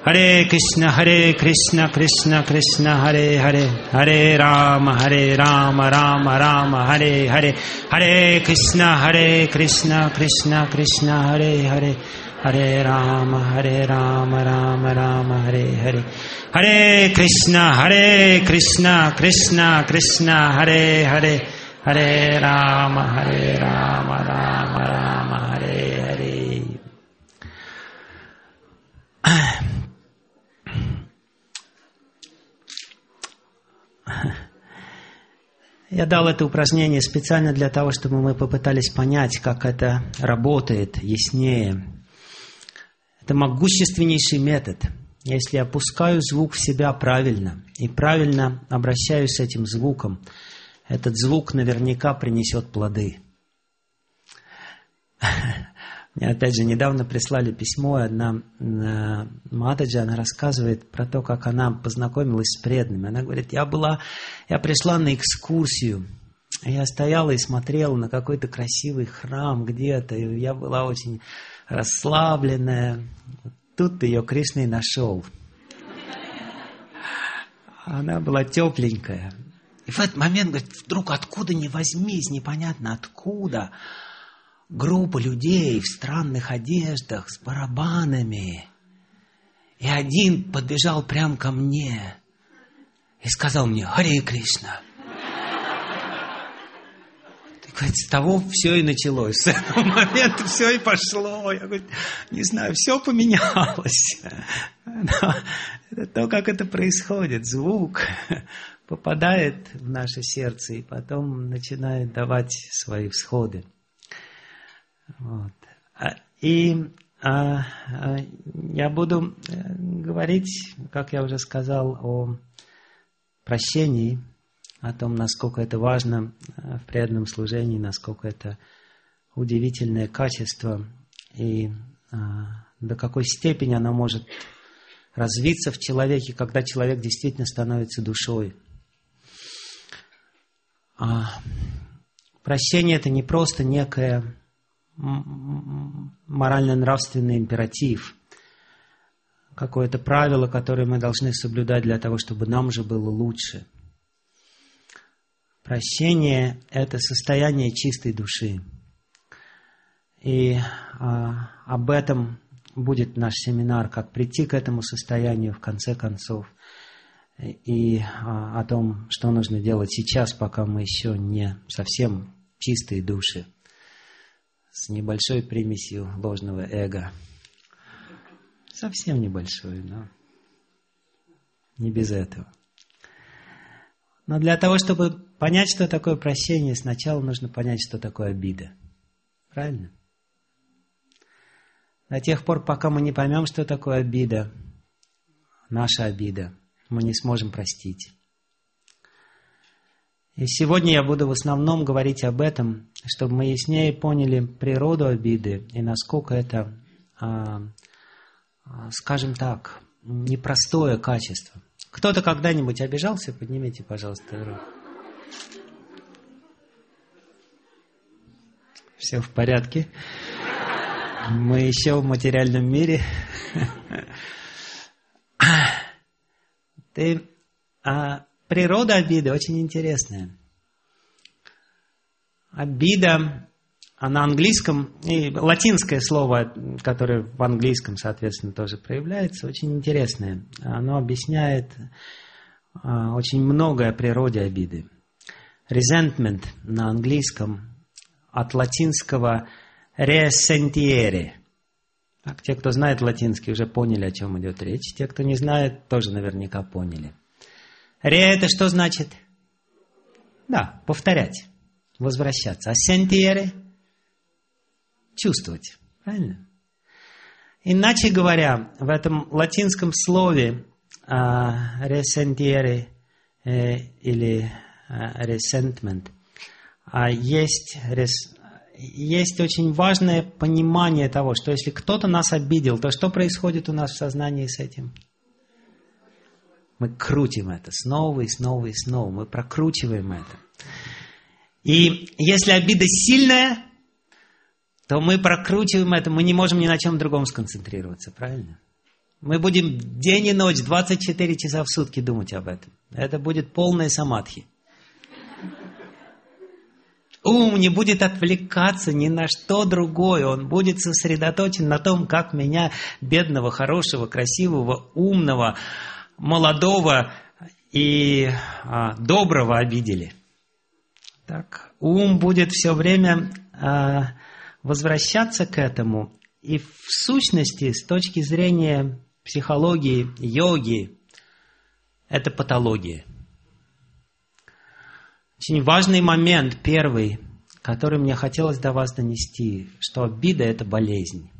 Hare Krishna, Krishna Krishna, Hare Hare, Hare Rama, Rama Rama, Hare Hare, Hare Krishna, Krishna Krishna, Hare Hare, Hare Rama, Rama Rama, Hare Hare, Hare Krishna, Krishna Krishna, Hare Hare, Hare Rama, Rama Rama, Hare Hare. Я дал это упражнение специально для того, чтобы мы попытались понять, как это работает яснее. Это могущественнейший метод. Если я пускаю звук в себя правильно и правильно обращаюсь с этим звуком, этот звук наверняка принесет плоды. Мне опять же недавно прислали письмо, одна Матаджи, она рассказывает про то, как она познакомилась с преданными. Она говорит, я пришла на экскурсию, я стояла и смотрела на какой-то красивый храм где-то, и я была очень расслабленная. Тут ее Кришна и нашел. Она была тепленькая. И в этот момент, говорит, вдруг откуда ни возьмись, непонятно откуда, группа людей в странных одеждах с барабанами. И один подбежал прямо ко мне и сказал мне: «Харе Кришна». Говорит, с того все и началось. С этого момента все и пошло. Я говорю, не знаю, все поменялось. Но это то, как это происходит. Звук попадает в наше сердце и потом начинает давать свои всходы. Вот. И я буду говорить, как я уже сказал, о прощении, о том, насколько это важно в преданном служении, насколько это удивительное качество и до какой степени оно может развиться в человеке, когда человек действительно становится душой. Прощение – это не просто некое морально-нравственный императив, какое-то правило, которое мы должны соблюдать для того, чтобы нам же было лучше. Прощение – это состояние чистой души. И об этом будет наш семинар, как прийти к этому состоянию в конце концов. И о том, что нужно делать сейчас, пока мы еще не совсем чистые души, с небольшой примесью ложного эго. Совсем небольшой, но не без этого. Но для того, чтобы понять, что такое прощение, сначала нужно понять, что такое обида. Правильно? До тех пор, пока мы не поймем, что такое обида, наша обида, мы не сможем простить. И сегодня я буду в основном говорить об этом, чтобы мы яснее поняли природу обиды и насколько это, скажем так, непростое качество. Кто-то когда-нибудь обижался? Поднимите, пожалуйста, руку. Все в порядке. Мы еще в материальном мире. Природа обиды очень интересная. Обида, на английском, и латинское слово, которое в английском, соответственно, тоже проявляется, очень интересное. Оно объясняет очень многое о природе обиды. Resentment на английском от латинского resentiere. Так, те, кто знает латинский, уже поняли, о чем идет речь. Те, кто не знает, тоже наверняка поняли. Ре – это что значит? Да, повторять, возвращаться. А sentiere – чувствовать. Правильно? Иначе говоря, в этом латинском слове resentiere или resentment есть очень важное понимание того, что если кто-то нас обидел, то что происходит у нас в сознании с этим? Мы крутим это снова и снова и снова. Мы прокручиваем это. И если обида сильная, то мы прокручиваем это, мы не можем ни на чем другом сконцентрироваться, правильно? Мы будем день и ночь, 24 часа в сутки думать об этом. Это будет полная самадхи. Ум не будет отвлекаться ни на что другое. Он будет сосредоточен на том, как меня, бедного, хорошего, красивого, умного, молодого и доброго обидели. Так, ум будет все время возвращаться к этому. И в сущности, с точки зрения психологии, йоги, это патология. Очень важный момент, первый, который мне хотелось до вас донести, что обида – это болезнь,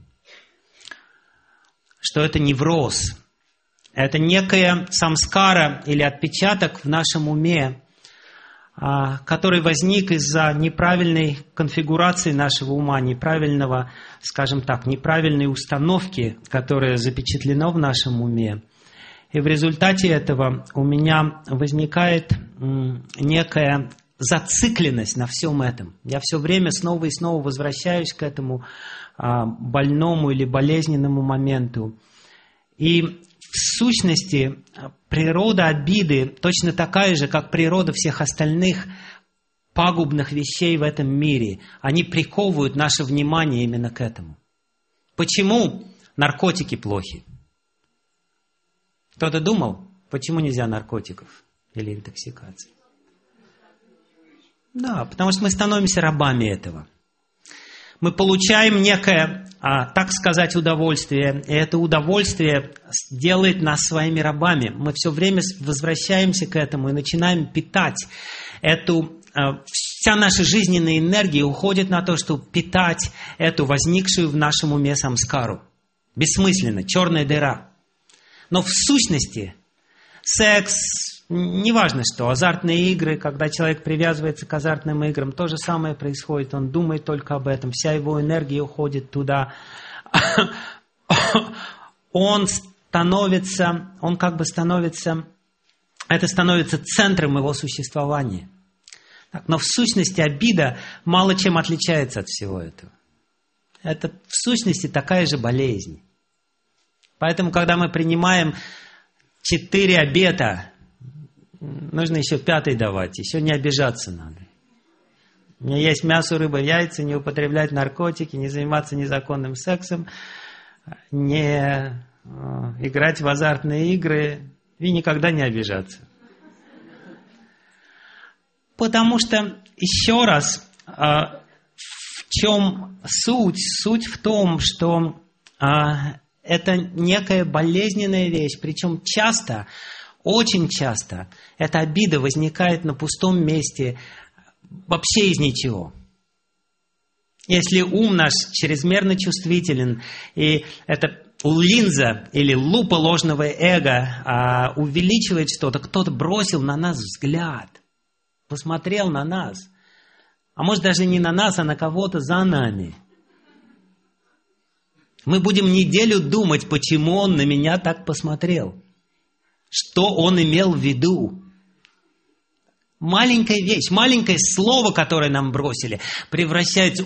что это невроз, это некая самскара или отпечаток в нашем уме, который возник из-за неправильной конфигурации нашего ума, неправильного, скажем так, неправильной установки, которая запечатлена в нашем уме. И в результате этого у меня возникает некая зацикленность на всем этом. Я все время снова и снова возвращаюсь к этому больному или болезненному моменту. И в сущности природа обиды точно такая же, как природа всех остальных пагубных вещей в этом мире. Они приковывают наше внимание именно к этому. Почему наркотики плохи? Кто-то думал, почему нельзя наркотиков или интоксикации? Да, потому что мы становимся рабами этого. Мы получаем некое, так сказать, удовольствие, и это удовольствие делает нас своими рабами. Мы все время возвращаемся к этому и начинаем питать эту... Вся наша жизненная энергия уходит на то, чтобы питать эту возникшую в нашем уме самскару. Бессмысленно, черная дыра. Но в сущности, секс, неважно что, азартные игры, когда человек привязывается к азартным играм, то же самое происходит, он думает только об этом, вся его энергия уходит туда. Это становится центром его существования. Но в сущности обида мало чем отличается от всего этого. Это в сущности такая же болезнь. Поэтому, когда мы принимаем 4 обета, нужно еще 5-й давать, еще не обижаться надо. Не есть мясо, рыба, яйца, не употреблять наркотики, не заниматься незаконным сексом, не играть в азартные игры и никогда не обижаться. Потому что, еще раз, в чем суть? Суть в том, что это некая болезненная вещь, причем часто, очень часто, эта обида возникает на пустом месте, вообще из ничего. Если ум наш чрезмерно чувствителен, и эта линза или лупа ложного эго увеличивает что-то, кто-то бросил на нас взгляд, посмотрел на нас, а может даже не на нас, а на кого-то за нами. Мы будем неделю думать, почему он на меня так посмотрел. Что он имел в виду. Маленькая вещь, маленькое слово, которое нам бросили, превращается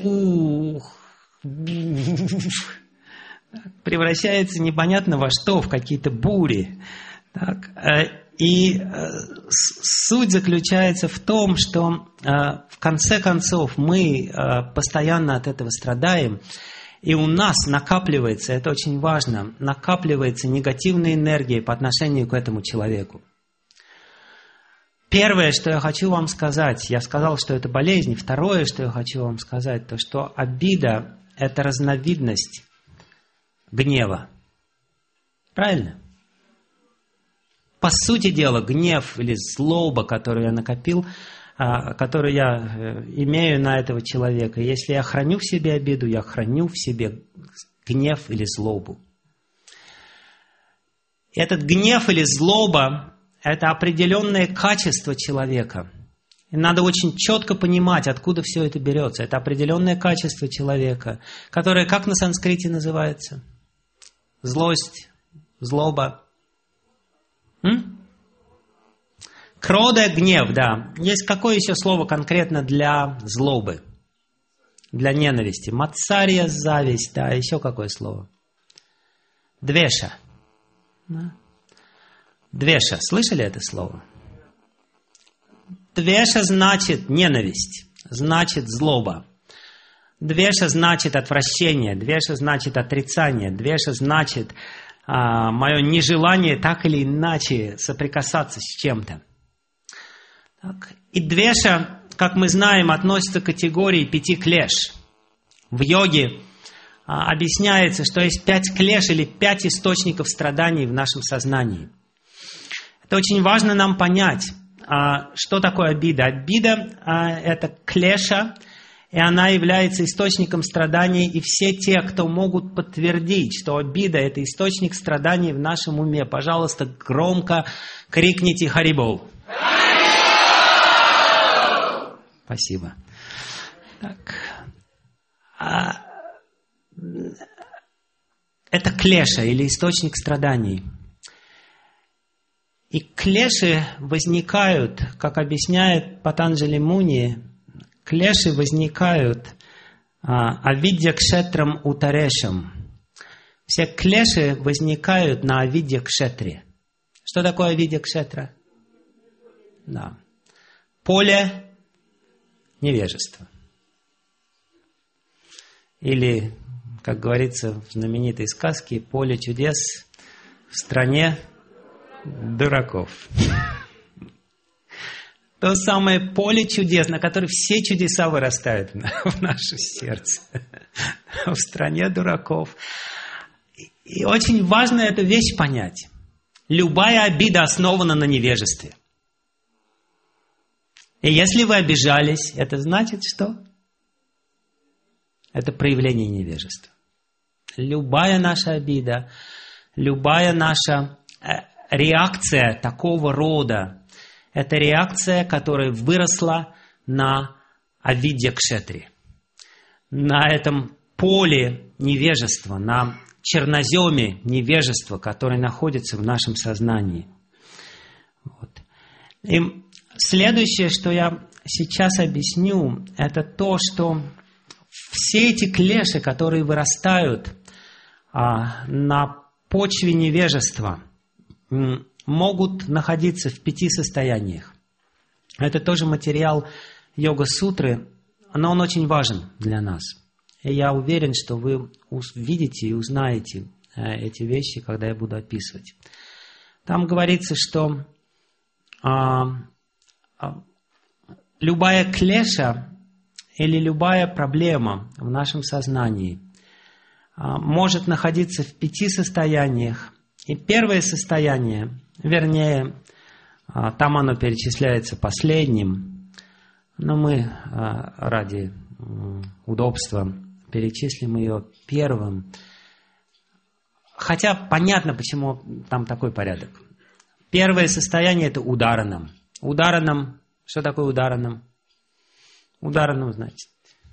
непонятно во что, в какие-то бури. Так. И суть заключается в том, что в конце концов мы постоянно от этого страдаем. И у нас накапливается, это очень важно, накапливается негативная энергия по отношению к этому человеку. Первое, что я хочу вам сказать, я сказал, что это болезнь. Второе, что я хочу вам сказать, то что обида – это разновидность гнева. Правильно? По сути дела, гнев или злоба, которую я накопил, которую я имею на этого человека. Если я храню в себе обиду, я храню в себе гнев или злобу. Этот гнев или злоба – это определенное качество человека. И надо очень четко понимать, откуда все это берется. Это определенное качество человека, которое как на санскрите называется? Злость, злоба. Крода, гнев, да. Есть какое еще слово конкретно для злобы? Для ненависти. Мацария, зависть, да. Еще какое слово? Двеша. Да. Двеша. Слышали это слово? Двеша значит ненависть, значит злоба. Двеша значит отвращение, двеша значит отрицание, двеша значит мое нежелание так или иначе соприкасаться с чем-то. Так. И двеша, как мы знаем, относится к категории 5 клеш. В йоге объясняется, что есть 5 клеш или 5 источников страданий в нашем сознании. Это очень важно нам понять, что такое обида. Обида – это клеша, и она является источником страданий. И все те, кто могут подтвердить, что обида – это источник страданий в нашем уме, пожалуйста, громко крикните «Харибол». Спасибо. Так. Это клеша или источник страданий. И клеши возникают, как объясняет Патанджали Муни, клеши возникают авидья кшетрам утарешам. Все клеши возникают на авидья кшетре. Что такое авидья кшетра? Да. Поле невежества. Или, как говорится в знаменитой сказке, поле чудес в стране дураков. То самое поле чудес, на котором все чудеса вырастают в наше сердце. В стране дураков. И очень важно эту вещь понять. Любая обида основана на невежестве. И если вы обижались, это значит что? Это проявление невежества. Любая наша обида, любая наша реакция такого рода, это реакция, которая выросла на авидья кшетре, на этом поле невежества, на черноземе невежества, которое находится в нашем сознании. Вот. И следующее, что я сейчас объясню, это то, что все эти клеши, которые вырастают на почве невежества, могут находиться в 5 состояниях. Это тоже материал йога-сутры, но он очень важен для нас. И я уверен, что вы увидите и узнаете эти вещи, когда я буду описывать. Там говорится, что любая клеша или любая проблема в нашем сознании может находиться в 5 состояниях. И первое состояние, вернее, там оно перечисляется последним, но мы ради удобства перечислим ее первым. Хотя понятно, почему там такой порядок. Первое состояние – это ударанам. Ударанам, что такое ударанам? Ударанам значит,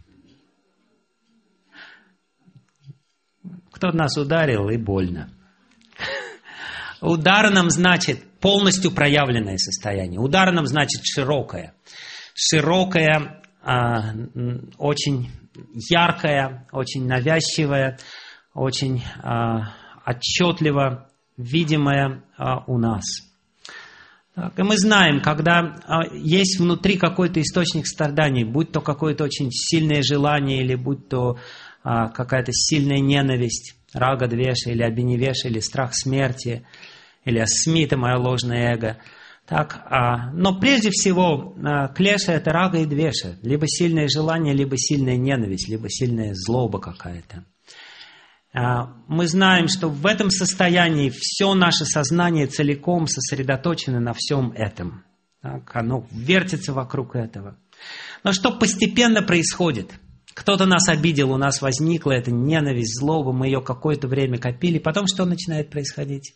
кто-то нас ударил и больно. Ударанам значит полностью проявленное состояние. Ударанам значит широкое. Широкое, очень яркое, очень навязчивое, очень отчетливо видимое у нас. Так, и мы знаем, когда есть внутри какой-то источник страданий, будь то какое-то очень сильное желание, или будь то какая-то сильная ненависть, рага двеша, или абинивеша, или страх смерти, или асмита, мое ложное эго. Так, но прежде всего клеша – это рага и двеша. Либо сильное желание, либо сильная ненависть, либо сильная злоба какая-то. Мы знаем, что в этом состоянии все наше сознание целиком сосредоточено на всем этом. Так, оно вертится вокруг этого. Но что постепенно происходит? Кто-то нас обидел, у нас возникла эта ненависть, злоба, мы ее какое-то время копили. Потом что начинает происходить?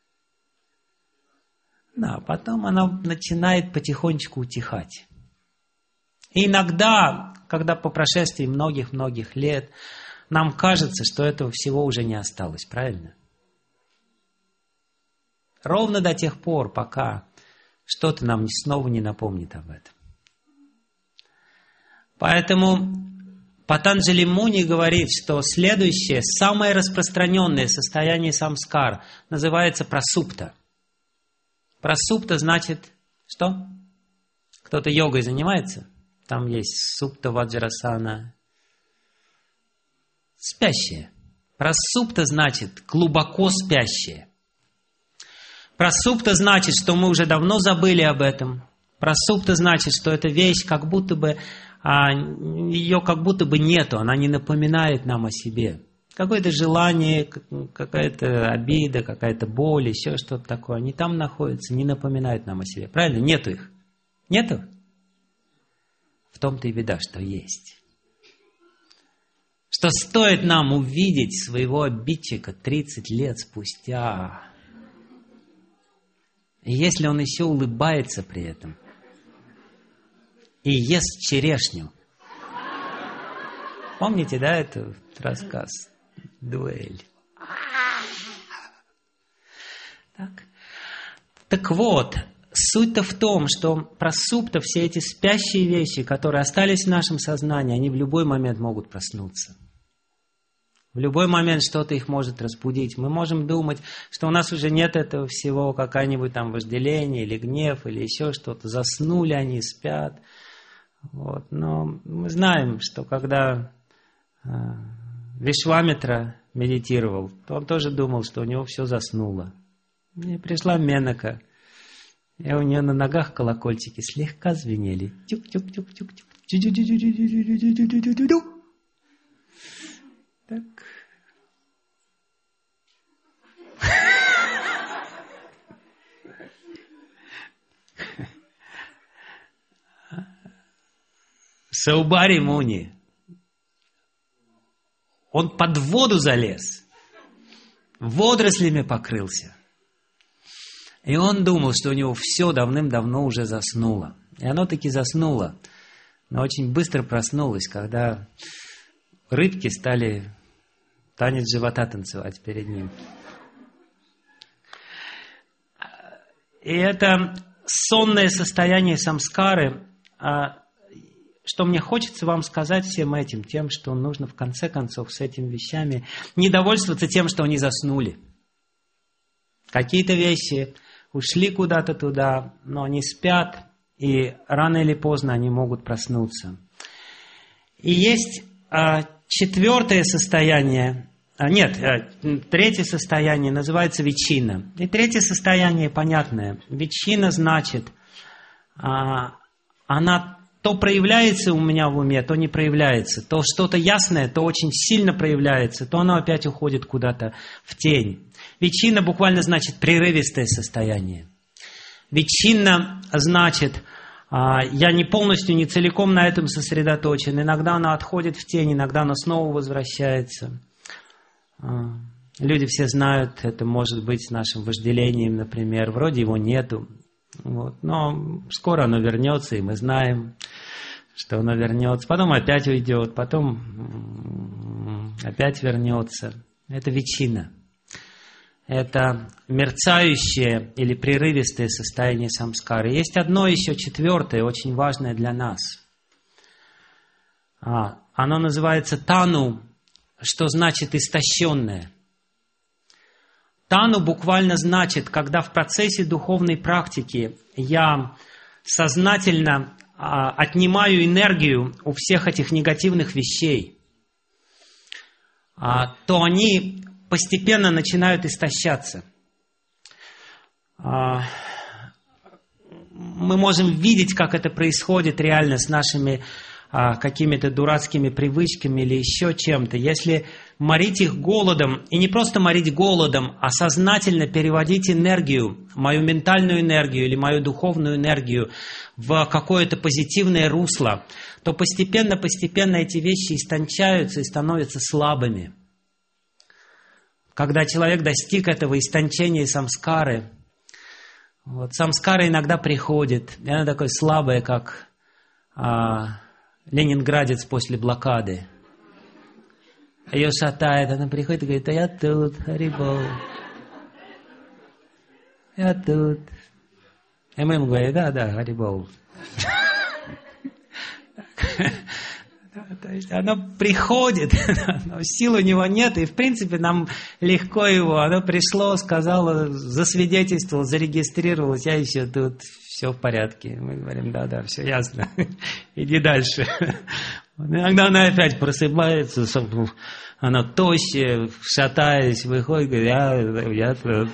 Да, потом она начинает потихонечку утихать. И иногда, когда по прошествии многих-многих лет, нам кажется, что этого всего уже не осталось, правильно? Ровно до тех пор, пока что-то нам снова не напомнит об этом. Поэтому Патанджали Муни говорит, что следующее, самое распространенное состояние самскар называется прасупта. Прасупта значит что? Кто-то йогой занимается? Там есть супта, ваджрасана. Спящее. Прасупта значит глубоко спящее. Прасупта значит, что мы уже давно забыли об этом. Прасупта значит, что эта вещь как будто бы, ее как будто бы нету, она не напоминает нам о себе. Какое-то желание, какая-то обида, какая-то боль, еще что-то такое, они там находятся, не напоминают нам о себе. Правильно? Нету их. Нету? В том-то и беда, что есть. Что стоит нам увидеть своего обидчика 30 лет спустя, и если он еще улыбается при этом, и ест черешню. Помните, да, этот рассказ? Дуэль. Так вот, суть-то в том, что прасупта, все эти спящие вещи, которые остались в нашем сознании, они в любой момент могут проснуться. В любой момент что-то их может разбудить. Мы можем думать, что у нас уже нет этого всего, какое-нибудь там вожделение или гнев, или еще что-то. Заснули они, спят. Вот. Но мы знаем, что когда Вишвамитра медитировал, то он тоже думал, что у него все заснуло. И пришла Менака, и у нее на ногах колокольчики слегка звенели. Тюк-тюк-тюк-тюк-тюк. Так. Саубари Муни, он под воду залез, водорослями покрылся. И он думал, что у него все давным-давно уже заснуло. И оно таки заснуло, но очень быстро проснулось, когда рыбки стали танец живота танцевать перед ним. И это сонное состояние самскары, что мне хочется вам сказать всем этим, тем, что нужно в конце концов с этими вещами не довольствоваться тем, что они заснули. Какие-то вещи ушли куда-то туда, но они спят, и рано или поздно они могут проснуться. И есть четвертое состояние, третье состояние называется вичина. И третье состояние понятное. Вичина значит, она то проявляется у меня в уме, то не проявляется. То что-то ясное, то очень сильно проявляется, то оно опять уходит куда-то в тень. Вичина буквально значит прерывистое состояние. Вичина значит, я не полностью, не целиком на этом сосредоточен. Иногда она отходит в тень, иногда она снова возвращается. Люди все знают, это может быть с нашим вожделением, например. Вроде его нету. Вот. Но скоро оно вернется, и мы знаем, что оно вернется. Потом опять уйдет, потом опять вернется. Это вичина. Это мерцающее или прерывистое состояние самскары. Есть одно еще четвертое, очень важное для нас. Оно называется тану, что значит истощенное. Тану буквально значит, когда в процессе духовной практики я сознательно отнимаю энергию у всех этих негативных вещей, то они постепенно начинают истощаться. Мы можем видеть, как это происходит реально с нашими какими-то дурацкими привычками или еще чем-то. Если морить их голодом, и не просто морить голодом, а сознательно переводить энергию, мою ментальную энергию или мою духовную энергию в какое-то позитивное русло, то постепенно эти вещи истончаются и становятся слабыми. Когда человек достиг этого истончения самскары, самскара иногда приходит, и она такая слабая, как ленинградец после блокады. Ее шатает, она приходит и говорит: а я тут, Харибол. Я тут. И мы ему говорим: да, Харибол. То есть оно приходит, но сил у него нет, и в принципе нам легко его. Оно пришло, сказало, засвидетельствовало, зарегистрировалось, я еще тут, все в порядке. Мы говорим, да, все ясно, иди дальше. Иногда она опять просыпается, она тощая, шатаясь, выходит, говорит, я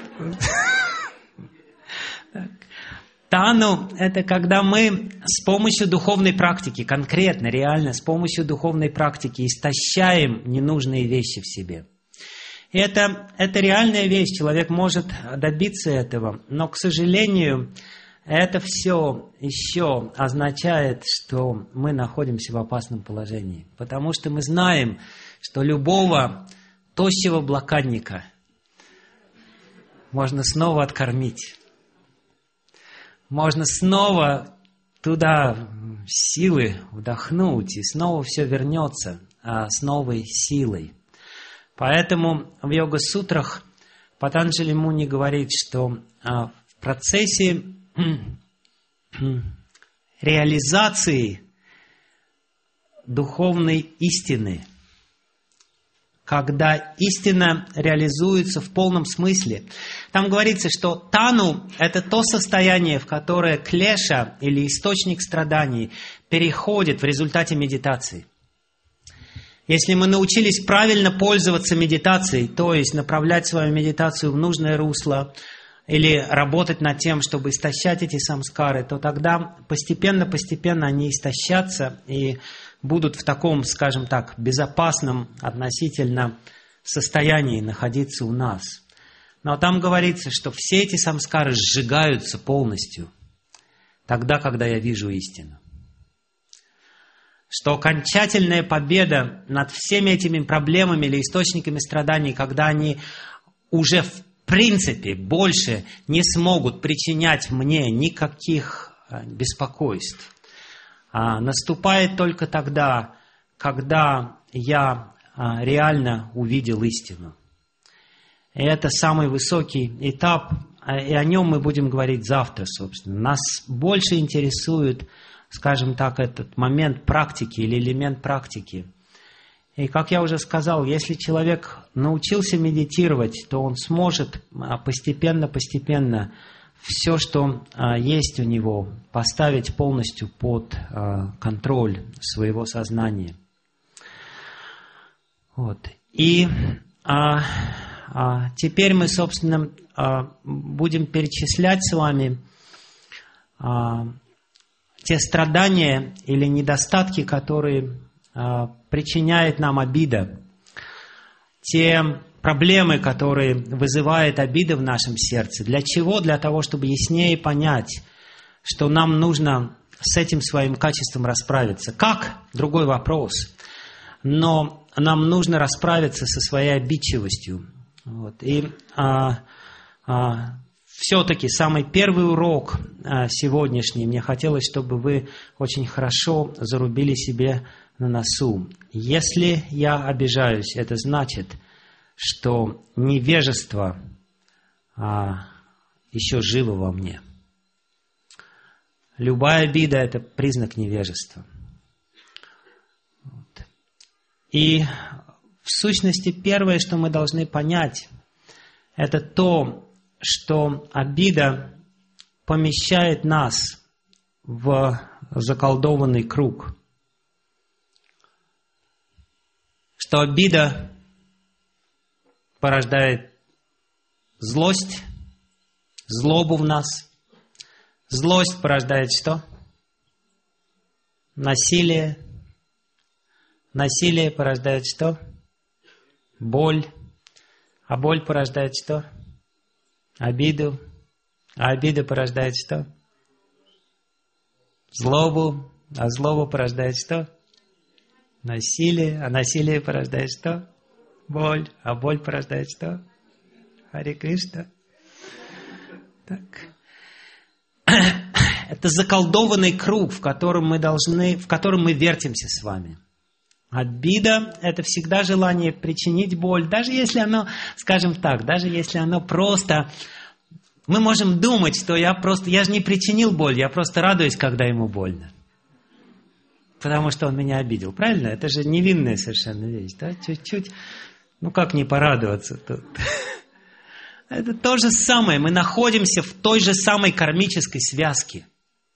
Тану – это когда мы с помощью духовной практики, конкретно, реально, с помощью духовной практики истощаем ненужные вещи в себе. И это реальная вещь, человек может добиться этого, но, к сожалению, это все еще означает, что мы находимся в опасном положении. Потому что мы знаем, что любого тощего блокадника можно снова откормить. Можно снова туда силы вдохнуть, и снова все вернется с новой силой. Поэтому в йога-сутрах Патанджали Муни говорит, что в процессе реализации духовной истины, когда истина реализуется в полном смысле. Там говорится, что тану – это то состояние, в которое клеша или источник страданий переходит в результате медитации. Если мы научились правильно пользоваться медитацией, то есть направлять свою медитацию в нужное русло или работать над тем, чтобы истощать эти самскары, то тогда постепенно они истощатся и будут в таком, скажем так, безопасном относительно состоянии находиться у нас. Но там говорится, что все эти самскары сжигаются полностью тогда, когда я вижу истину. Что окончательная победа над всеми этими проблемами или источниками страданий, когда они уже в принципе больше не смогут причинять мне никаких беспокойств, наступает только тогда, когда я реально увидел истину. И это самый высокий этап, и о нем мы будем говорить завтра, собственно. Нас больше интересует, скажем так, этот момент практики или элемент практики. И, как я уже сказал, если человек научился медитировать, то он сможет постепенно все, что есть у него, поставить полностью под контроль своего сознания. Вот. И теперь мы, собственно, будем перечислять с вами те страдания или недостатки, которые причиняет нам обида, те проблемы, которые вызывает обида в нашем сердце. Для чего? Для того, чтобы яснее понять, что нам нужно с этим своим качеством расправиться. Как? Другой вопрос. Но нам нужно расправиться со своей обидчивостью. Вот. И все-таки самый первый урок сегодняшний, мне хотелось, чтобы вы очень хорошо зарубили себе на носу. Если я обижаюсь, это значит, что невежество еще живо во мне. Любая обида – это признак невежества. Вот. И в сущности первое, что мы должны понять, это то, что обида помещает нас в заколдованный круг. Что обида порождает злость, злобу в нас. Злость порождает что? Насилие. Насилие порождает что? Боль. А боль порождает что? Обиду. А обида порождает что? Злобу. А злобу порождает что? Насилие. А насилие порождает что? Боль. А боль порождает что? Харе Кришна. Так. Это заколдованный круг, в котором мы вертимся с вами. Обида – это всегда желание причинить боль, даже если оно, скажем так, даже если оно просто... Мы можем думать, что я же не причинил боль, я просто радуюсь, когда ему больно. потому что он меня обидел. Правильно? Это же невинная совершенно вещь. Да? Чуть-чуть, ну как не порадоваться тут? Это то же самое. Мы находимся в той же самой кармической связке.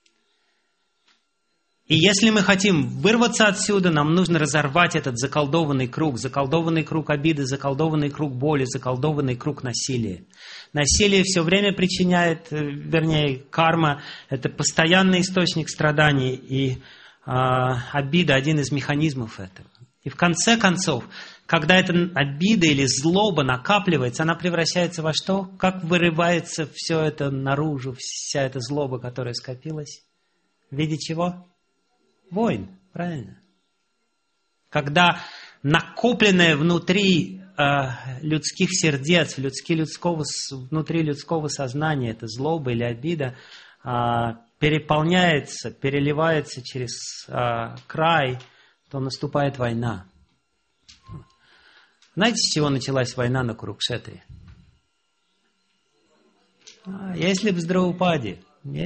И если мы хотим вырваться отсюда, нам нужно разорвать этот заколдованный круг обиды, заколдованный круг боли, заколдованный круг насилия. Насилие все время причиняет, вернее, карма – это постоянный источник страданий, и обида – один из механизмов этого. И в конце концов, когда эта обида или злоба накапливается, она превращается во что? Как вырывается все это наружу, вся эта злоба, которая скопилась? В виде чего? Войн, правильно? Когда накопленное внутри людских сердец, внутри людского сознания, это злоба или обида, переполняется, переливается через край, то наступает война. Знаете, с чего началась война на Курукшетре? Если в Драупаде.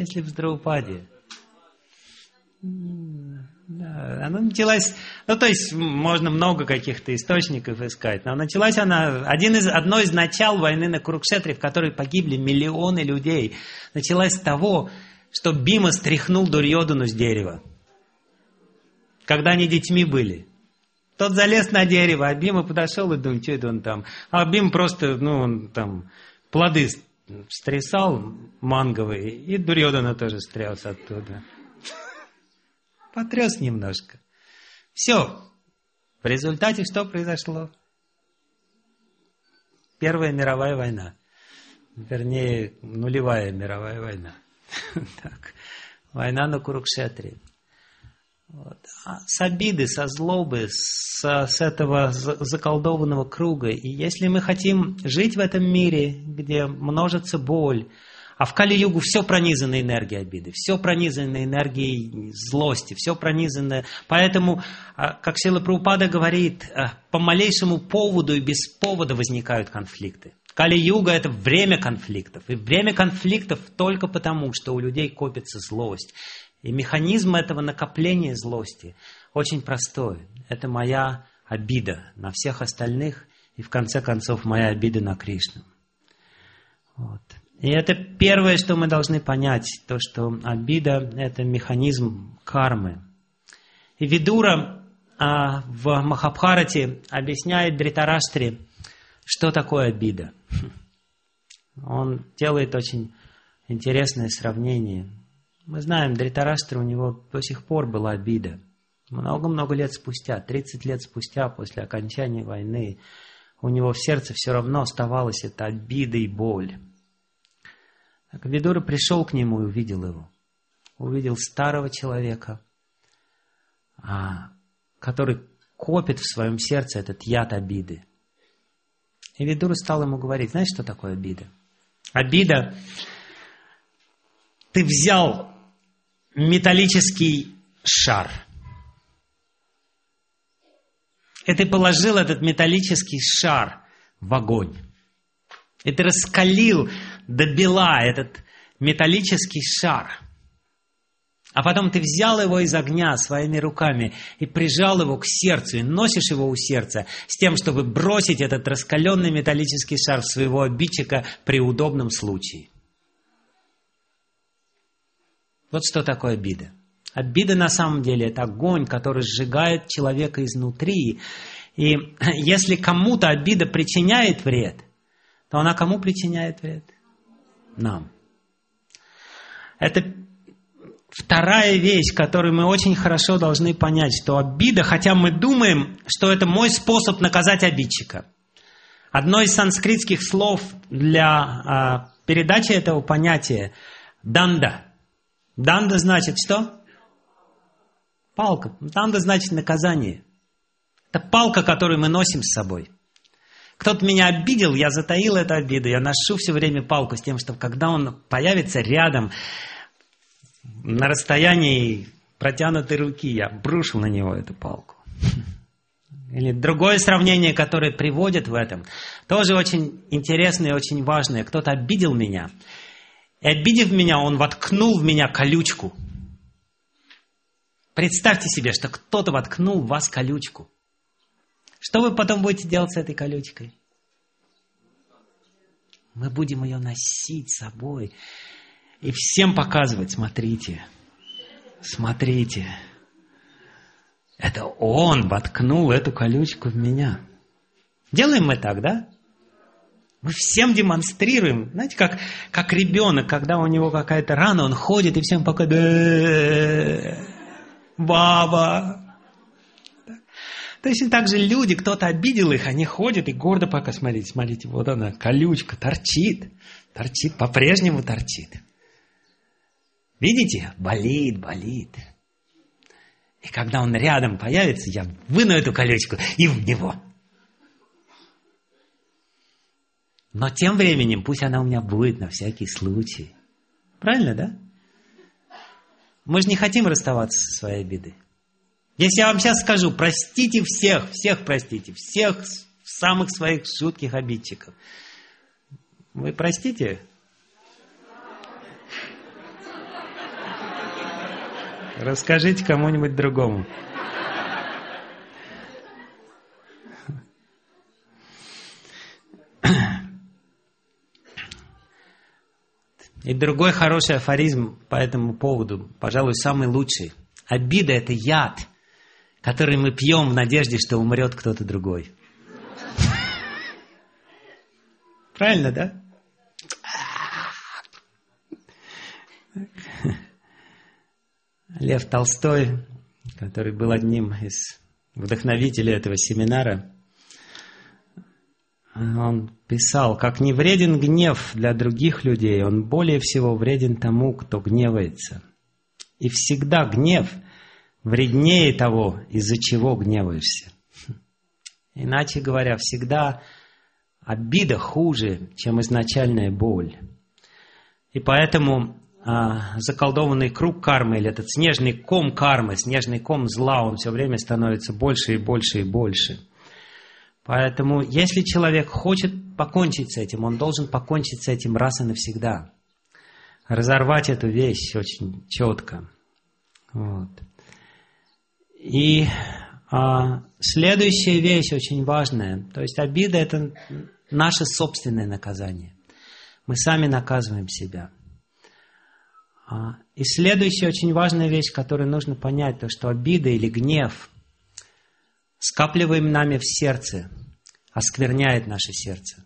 Да, она началась, ну то есть можно много каких-то источников искать, но началась она, одно из начал войны на Курукшетре, в которой погибли миллионы людей, началась с того, что Бима стряхнул Дурьодхану с дерева, когда они детьми были. Тот залез на дерево, а Бима подошел и думал, что это он там, а Бим просто, он там плоды стрясал манговые, и Дурьодхана тоже стряс оттуда. Потряс немножко. Все. В результате что произошло? Первая мировая война. Вернее, нулевая мировая война. Так. Война на Курукшетре. Вот. С обиды, со злобы, с этого заколдованного круга. И если мы хотим жить в этом мире, где множится боль, а в Кали-югу все пронизано энергией обиды, все пронизано энергией злости, все пронизано. Поэтому, как Шрила Прабхупада говорит, по малейшему поводу и без повода возникают конфликты. Кали-юга – это время конфликтов. И время конфликтов только потому, что у людей копится злость. И механизм этого накопления злости очень простой. Это моя обида на всех остальных и, в конце концов, моя обида на Кришну. Вот. И это первое, что мы должны понять, то, что обида – это механизм кармы. И Видура в Махабхарате объясняет Дритараштре, что такое обида. Он делает очень интересное сравнение. Мы знаем, Дритараштра, у него до сих пор была обида. Много-много лет спустя, 30 лет спустя, после окончания войны, у него в сердце все равно оставалась эта обида и боль. Так Видура пришел к нему и увидел его. Увидел старого человека, который копит в своем сердце этот яд обиды. И Видура стал ему говорить, знаешь, что такое обида? Обида, ты взял металлический шар, и ты положил этот металлический шар в огонь. И ты раскалил до бела этот металлический шар. А потом ты взял его из огня своими руками и прижал его к сердцу, и носишь его у сердца с тем, чтобы бросить этот раскаленный металлический шар в своего обидчика при удобном случае. Вот что такое обида. Обида на самом деле это огонь, который сжигает человека изнутри. И если кому-то обида причиняет вред, то она кому причиняет вред? Нам. Это вторая вещь, которую мы очень хорошо должны понять, что обида, хотя мы думаем, что это мой способ наказать обидчика. Одно из санскритских слов для передачи этого понятия – данда. Данда значит что? Палка. Данда значит наказание. Это палка, которую мы носим с собой. Кто-то меня обидел, я затаил эту обиду, я ношу все время палку с тем, что когда он появится рядом, на расстоянии протянутой руки, я брошу на него эту палку. Или другое сравнение, которое приводит в этом, тоже очень интересное и очень важное. Кто-то обидел меня, и обидев меня, он воткнул в меня колючку. Представьте себе, что кто-то воткнул в вас колючку. Что вы потом будете делать с этой колючкой? Мы будем ее носить с собой и всем показывать: смотрите, смотрите. Это он воткнул эту колючку в меня. Делаем мы так, да? Мы всем демонстрируем. Знаете, как ребенок, когда у него какая-то рана, он ходит и всем показывает: баба. Точно так же люди, кто-то обидел их, они ходят и гордо пока, смотрите, вот она, колючка, торчит, по-прежнему торчит. Видите? Болит. И когда он рядом появится, я выну эту колючку и в него. Но тем временем пусть она у меня будет на всякий случай. Правильно, да? Мы же не хотим расставаться со своей обидой. Если я вам сейчас скажу: простите всех простите, всех самых своих жутких обидчиков, вы простите? Расскажите кому-нибудь другому. И другой хороший афоризм по этому поводу, пожалуй, самый лучший. Обида – это яд, который мы пьем в надежде, что умрет кто-то другой. Правильно, да? Лев Толстой, который был одним из вдохновителей этого семинара, он писал: как не вреден гнев для других людей, он более всего вреден тому, кто гневается. И всегда гнев вреднее того, из-за чего гневаешься. Иначе говоря, всегда обида хуже, чем изначальная боль. И поэтому заколдованный круг кармы, или этот снежный ком кармы, снежный ком зла, он все время становится больше и больше и больше. Поэтому, если человек хочет покончить с этим, он должен покончить с этим раз и навсегда. Разорвать эту вещь очень четко. Вот. И следующая вещь очень важная. То есть обида – это наше собственное наказание. Мы сами наказываем себя. И следующая очень важная вещь, которую нужно понять, то что обида или гнев, скапливаем нами в сердце, оскверняет наше сердце.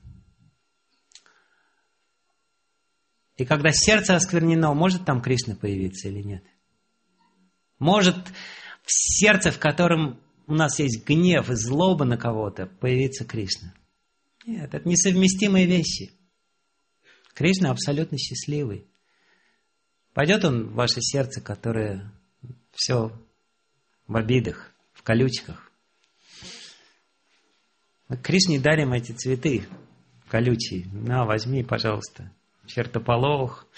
И когда сердце осквернено, может там Кришна появиться или нет? Может в сердце, в котором у нас есть гнев и злоба на кого-то, появиться Кришна? Нет, это несовместимые вещи. Кришна абсолютно счастливый. Пойдет он в ваше сердце, которое все в обидах, в колючках? Мы Кришне дарим эти цветы колючие. На, возьми, пожалуйста. Чертополох,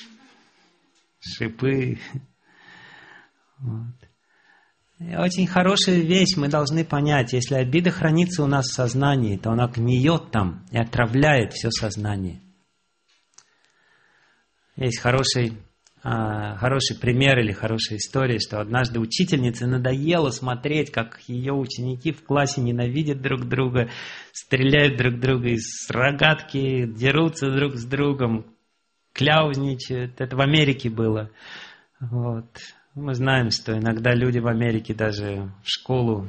шипы. Вот. И очень хорошая вещь, мы должны понять, если обида хранится у нас в сознании, то она гниет там и отравляет все сознание. Есть хороший пример или хорошая история, что однажды учительнице надоело смотреть, как ее ученики в классе ненавидят друг друга, стреляют друг друга из рогатки, дерутся друг с другом, кляузничают. Это в Америке было. Вот. Мы знаем, что иногда люди в Америке даже в школу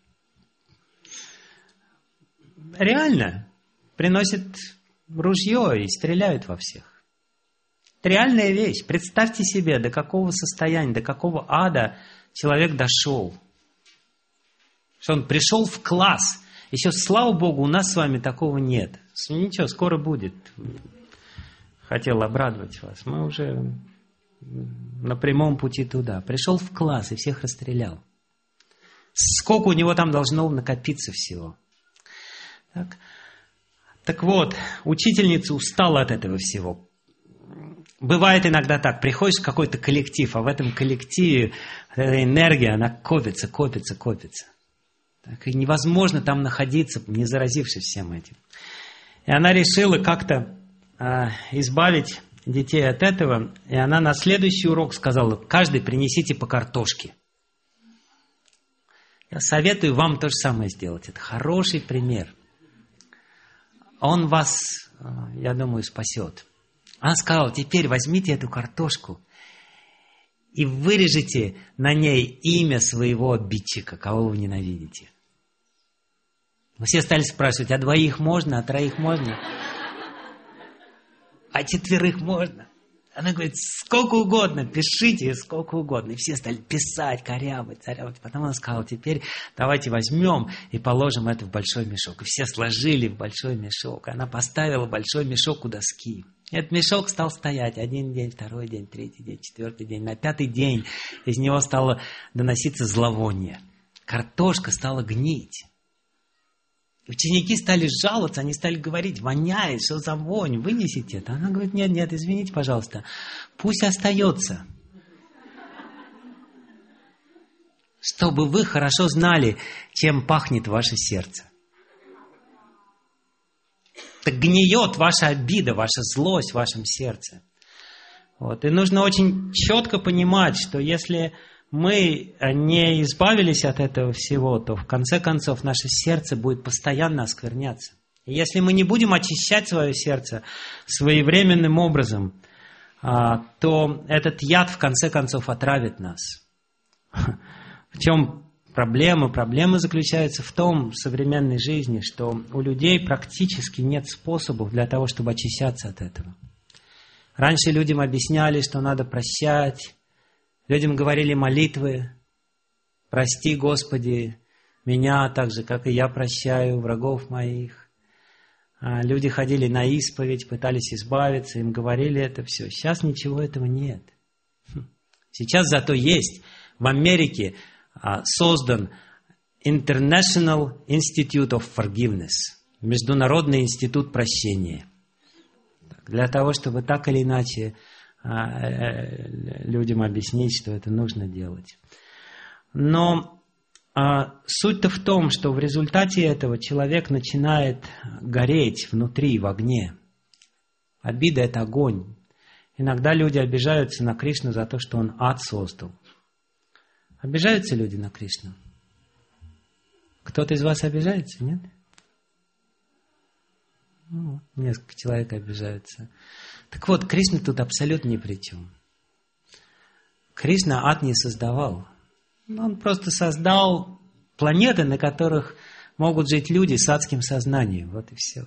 реально приносят ружье и стреляют во всех. Это реальная вещь. Представьте себе, до какого состояния, до какого ада человек дошел. Что он пришел в класс. Еще, слава Богу, у нас с вами такого нет. Ничего, скоро будет. Хотел обрадовать вас. Мы уже на прямом пути туда. Пришел в класс и всех расстрелял. Сколько у него там должно накопиться всего. Так вот, учительница устала от этого всего. Бывает иногда так, приходишь в какой-то коллектив, а в этом коллективе эта энергия, она копится. Так, и невозможно там находиться, не заразившись всем этим. И она решила как-то избавить детей от этого, и она на следующий урок сказала: каждый принесите по картошке. Я советую вам то же самое сделать. Это хороший пример. Он вас, я думаю, спасет. Она сказала: теперь возьмите эту картошку и вырежите на ней имя своего обидчика, кого вы ненавидите. Мы все стали спрашивать: а 2 можно, а 3 можно? А 4 можно? Она говорит: сколько угодно, пишите сколько угодно. И все стали писать, корябать. Потом она сказала: теперь давайте возьмем и положим это в большой мешок. И все сложили в большой мешок. Она поставила большой мешок у доски. И этот мешок стал стоять 1 день, 2 день, 3 день, 4 день. На 5-й день из него стало доноситься зловоние. Картошка стала гнить. Ученики стали жаловаться, они стали говорить: воняет, что за вонь, вынесите это. Она говорит: нет, извините, пожалуйста, пусть остается. Чтобы вы хорошо знали, чем пахнет ваше сердце. Так гниет ваша обида, ваша злость в вашем сердце. И нужно очень четко понимать, что если мы не избавились от этого всего, то в конце концов наше сердце будет постоянно оскверняться. И если мы не будем очищать свое сердце своевременным образом, то этот яд в конце концов отравит нас. В чем проблема? Проблема заключается в том, в современной жизни, что у людей практически нет способов для того, чтобы очищаться от этого. Раньше людям объясняли, что надо прощать. Людям говорили молитвы: «Прости, Господи, меня так же, как и я прощаю врагов моих». Люди ходили на исповедь, пытались избавиться, им говорили это все. Сейчас ничего этого нет. Сейчас зато есть. В Америке создан International Institute of Forgiveness, Международный институт прощения. Для того, чтобы так или иначе людям объяснить, что это нужно делать. Но суть-то в том, что в результате этого человек начинает гореть внутри, в огне. Обида – это огонь. Иногда люди обижаются на Кришну за то, что он ад создал. Обижаются люди на Кришну? Кто-то из вас обижается, нет? Несколько человек обижаются. Так вот, Кришна тут абсолютно ни при чем. Кришна ад не создавал. Он просто создал планеты, на которых могут жить люди с адским сознанием. Вот и все.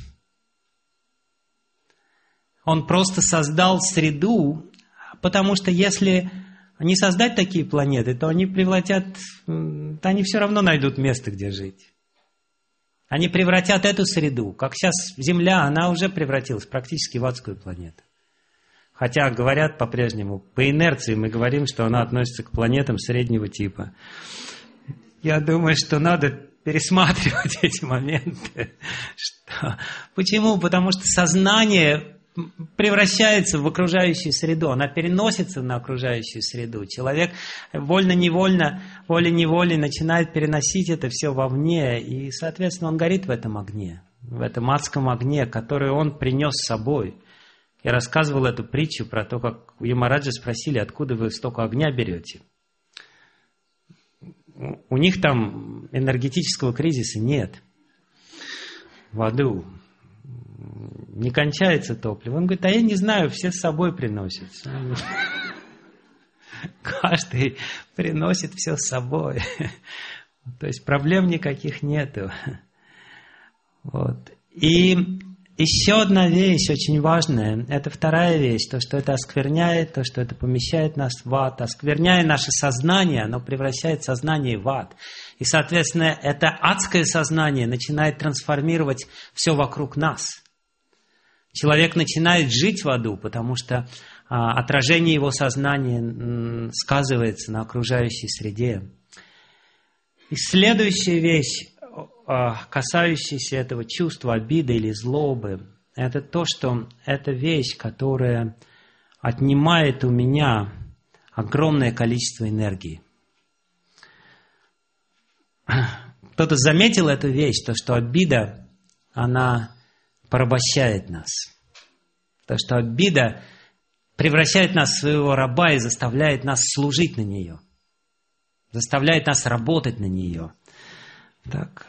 Он просто создал среду, потому что если не создать такие планеты, то они они все равно найдут место, где жить. Они превратят эту среду, как сейчас Земля, она уже превратилась практически в адскую планету. Хотя говорят по-прежнему, по инерции мы говорим, что она относится к планетам среднего типа. Я думаю, что надо пересматривать эти моменты. Почему? Потому что сознание превращается в окружающую среду, она переносится на окружающую среду. Человек вольно-невольно, волей-неволей начинает переносить это все вовне, и, соответственно, он горит в этом огне, в этом адском огне, который он принес с собой. Я рассказывал эту притчу про то, как у Ямараджи спросили, откуда вы столько огня берете. У них там энергетического кризиса нет в аду. Не кончается топливо. Он говорит: а я не знаю, все с собой приносят. Каждый приносит все с собой. То есть проблем никаких нету. И еще одна вещь очень важная, это вторая вещь, то, что это оскверняет, то, что это помещает нас в ад, оскверняя наше сознание, оно превращает сознание в ад. И, соответственно, это адское сознание начинает трансформировать все вокруг нас. Человек начинает жить в аду, потому что отражение его сознания сказывается на окружающей среде. И следующая вещь, касающаяся этого чувства обиды или злобы, это то, что это вещь, которая отнимает у меня огромное количество энергии. Кто-то заметил эту вещь, то, что обида, она порабощает нас. То, что обида превращает нас в своего раба и заставляет нас служить на нее. заставляет нас работать на нее. Так.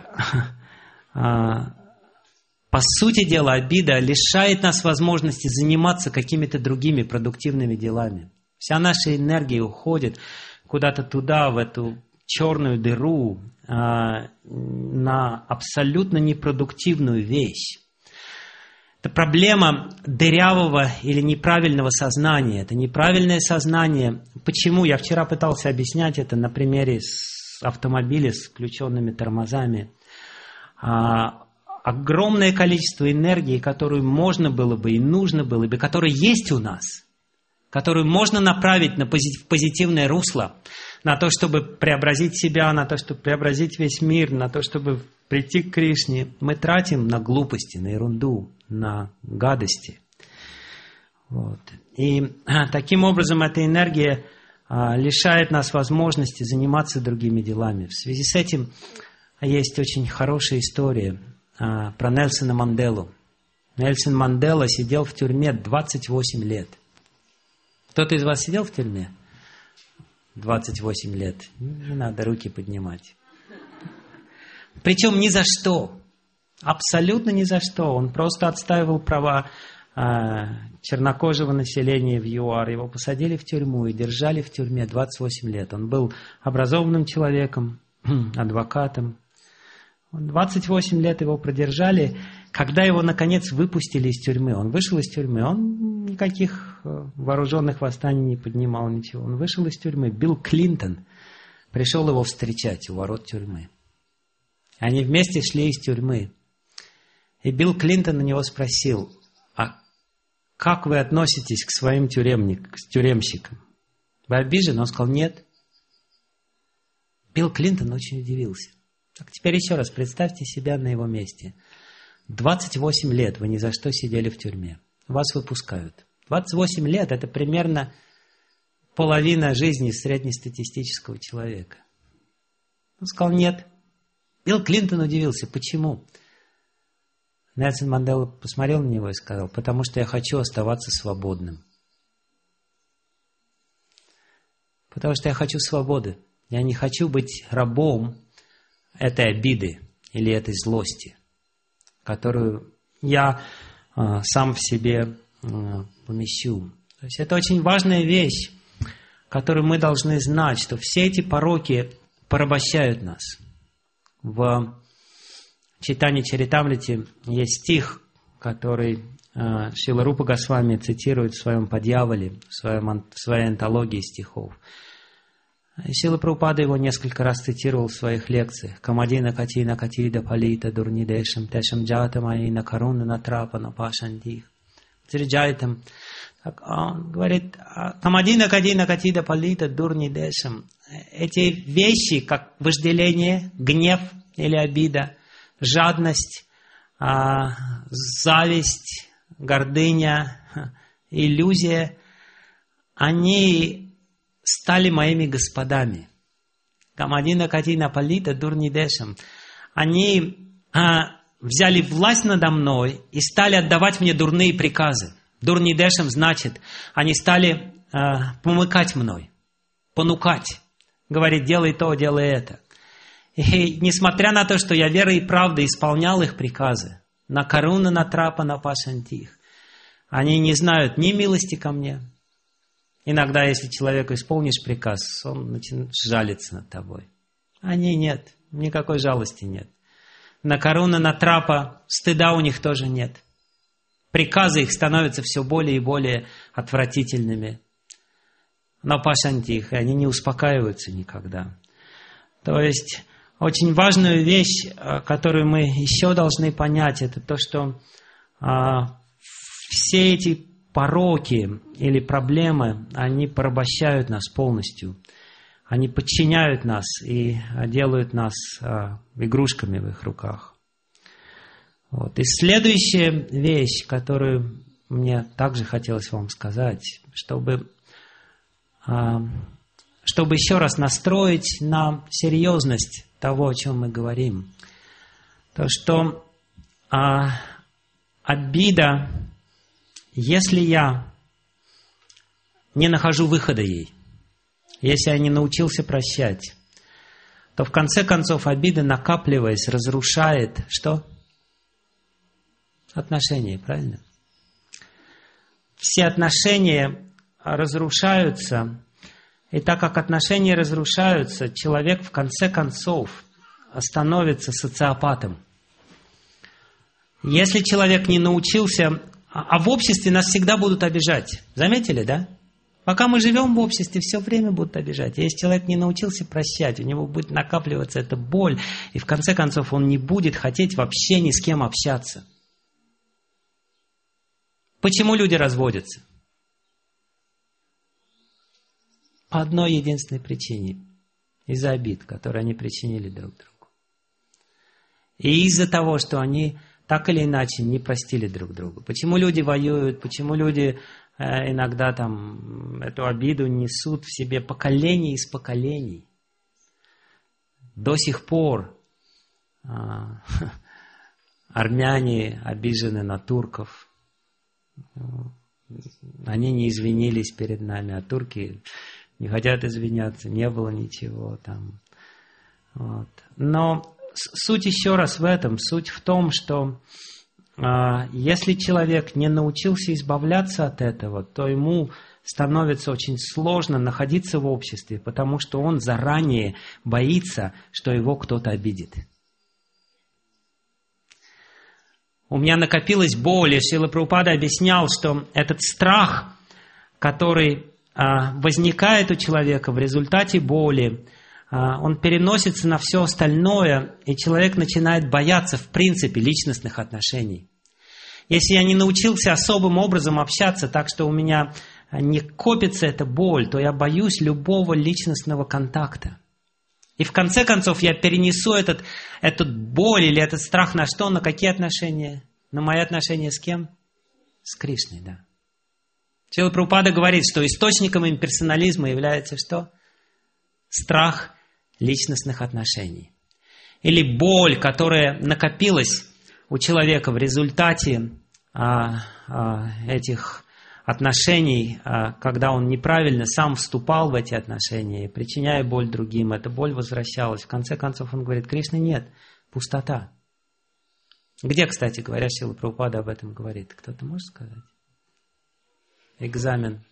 По сути дела, обида лишает нас возможности заниматься какими-то другими продуктивными делами. Вся наша энергия уходит куда-то туда, в эту черную дыру, на абсолютно непродуктивную вещь. Это проблема дырявого или неправильного сознания. Это неправильное сознание. Почему? Я вчера пытался объяснять это на примере автомобиля с включенными тормозами. Огромное количество энергии, которую можно было бы и нужно было бы, которая есть у нас, которую можно направить в позитивное русло, на то, чтобы преобразить себя, на то, чтобы преобразить весь мир, на то, чтобы прийти к Кришне, мы тратим на глупости, на ерунду, на гадости. Вот. И таким образом эта энергия лишает нас возможности заниматься другими делами. В связи с этим есть очень хорошая история про Нельсона Манделу. Нельсон Мандела сидел в тюрьме 28 лет. Кто-то из вас сидел в тюрьме? 28 лет. Не надо руки поднимать. Причем ни за что. Абсолютно ни за что. Он просто отстаивал права чернокожего населения в ЮАР. Его посадили в тюрьму и держали в тюрьме 28 лет. Он был образованным человеком, адвокатом. 28 лет его продержали. Когда его, наконец, выпустили из тюрьмы, он вышел из тюрьмы, он никаких вооруженных восстаний не поднимал, ничего. Он вышел из тюрьмы. Билл Клинтон пришел его встречать у ворот тюрьмы. Они вместе шли из тюрьмы. И Билл Клинтон на него спросил: а как вы относитесь к своим тюремщикам? Вы обижены? Он сказал: нет. Билл Клинтон очень удивился. Так теперь еще раз представьте себя на его месте. 28 лет вы ни за что сидели в тюрьме. Вас выпускают. 28 лет – это примерно половина жизни среднестатистического человека. Он сказал: нет. Билл Клинтон удивился. Почему? Нельсон Мандела посмотрел на него и сказал: потому что я хочу оставаться свободным. Потому что я хочу свободы. Я не хочу быть рабом этой обиды или этой злости, которую я сам в себе помещу. То есть это очень важная вещь, которую мы должны знать, что все эти пороки порабощают нас. В Чайтанья Чаритамрите есть стих, который Шрила Рупа Госвами цитирует в своем Падьявале, в своей антологии стихов. Шрила Прабхупада его несколько раз цитировал в своих лекциях. Камадина катина катида палита дурнидешам тешам джатамаина каруна натрапа напашандих. Джайтам. Он говорит: Камадина катина катида палита дурнидешам. Эти вещи, как вожделение, гнев или обида, жадность, зависть, гордыня, иллюзия, они стали моими господами. Камадина катина палита дурнидешам. Они взяли власть надо мной и стали отдавать мне дурные приказы. Дурнидешам значит, они стали помыкать мной, понукать. Говорит: делай то, делай это. И несмотря на то, что я верой и правдой исполнял их приказы, на каруна натрапа напашантих, они не знают ни милости ко мне. Иногда, если человеку исполнишь приказ, он начинает жалиться над тобой. Они нет, никакой жалости нет. На каруна натрапа стыда у них тоже нет. Приказы их становятся все более и более отвратительными. Напашантих, и они не успокаиваются никогда. То есть очень важную вещь, которую мы еще должны понять, это то, что все эти пороки или проблемы, они порабощают нас полностью. Они подчиняют нас и делают нас игрушками в их руках. Вот. И следующая вещь, которую мне также хотелось вам сказать, чтобы еще раз настроить на серьезность того, о чем мы говорим. То, что обида, если я не нахожу выхода ей, если я не научился прощать, то в конце концов обида, накапливаясь, разрушает что? Отношения, правильно? Все отношения разрушаются, и так как отношения разрушаются, человек в конце концов становится социопатом. Если человек не научился, а в обществе нас всегда будут обижать, заметили, да? Пока мы живем в обществе, все время будут обижать. Если человек не научился прощать, у него будет накапливаться эта боль, и в конце концов он не будет хотеть вообще ни с кем общаться. Почему люди разводятся? По одной единственной причине. Из-за обид, которые они причинили друг другу. И из-за того, что они так или иначе не простили друг друга. Почему люди воюют, почему люди иногда там эту обиду несут в себе поколение из поколений. До сих пор армяне обижены на турков. Они не извинились перед нами, а турки не хотят извиняться, не было ничего там. Вот. Но суть еще раз в этом, суть в том, что если человек не научился избавляться от этого, то ему становится очень сложно находиться в обществе, потому что он заранее боится, что его кто-то обидит. У меня накопилась боль, и Шрила Прабхупада объяснял, что этот страх, который возникает у человека в результате боли, он переносится на все остальное, и человек начинает бояться в принципе личностных отношений. Если я не научился особым образом общаться так, что у меня не копится эта боль, то я боюсь любого личностного контакта. И в конце концов я перенесу эту боль или этот страх на что? На какие отношения? На мои отношения с кем? С Кришной, да. Шрила Прабхупада говорит, что источником имперсонализма является что? Страх личностных отношений. Или боль, которая накопилась у человека в результате этих отношений, когда он неправильно сам вступал в эти отношения, причиняя боль другим, эта боль возвращалась. В конце концов он говорит, Кришны нет, пустота. Где, кстати говоря, Шрила Прабхупада об этом говорит? Кто-то может сказать? Экзамен.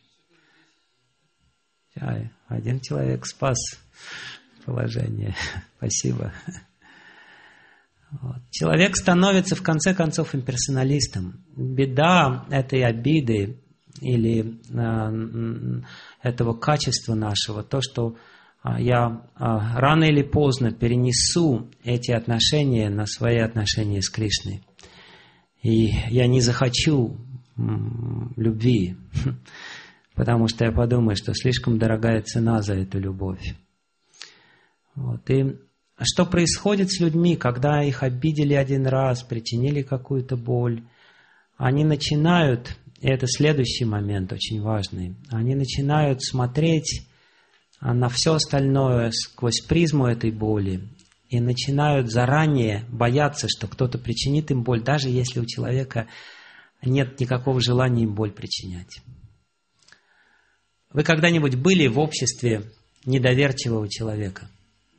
Один человек спас положение. Спасибо. Вот. Человек становится в конце концов имперсоналистом. Беда этой обиды или этого качества нашего, то, что я рано или поздно перенесу эти отношения на свои отношения с Кришной. И я не захочу любви, потому что я подумаю, что слишком дорогая цена за эту любовь. Вот. И что происходит с людьми, когда их обидели один раз, причинили какую-то боль? Они начинают, и это следующий момент очень важный, они начинают смотреть на все остальное сквозь призму этой боли и начинают заранее бояться, что кто-то причинит им боль, даже если у человека нет никакого желания им боль причинять. Вы когда-нибудь были в обществе недоверчивого человека?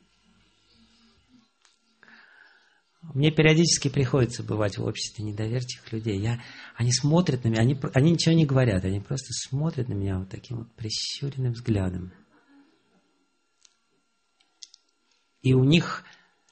Мне периодически приходится бывать в обществе недоверчивых людей. Они смотрят на меня, они ничего не говорят, они просто смотрят на меня вот таким вот прищуренным взглядом. И у них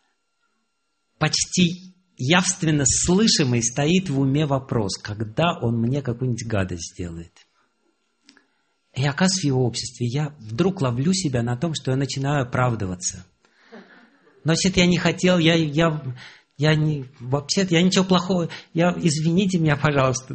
почти явственно слышимый стоит в уме вопрос, когда он мне какую-нибудь гадость сделает. И оказывается, в его обществе я вдруг ловлю себя на том, что я начинаю оправдываться. Но если я не хотел, вообще-то я ничего плохого, извините меня, пожалуйста.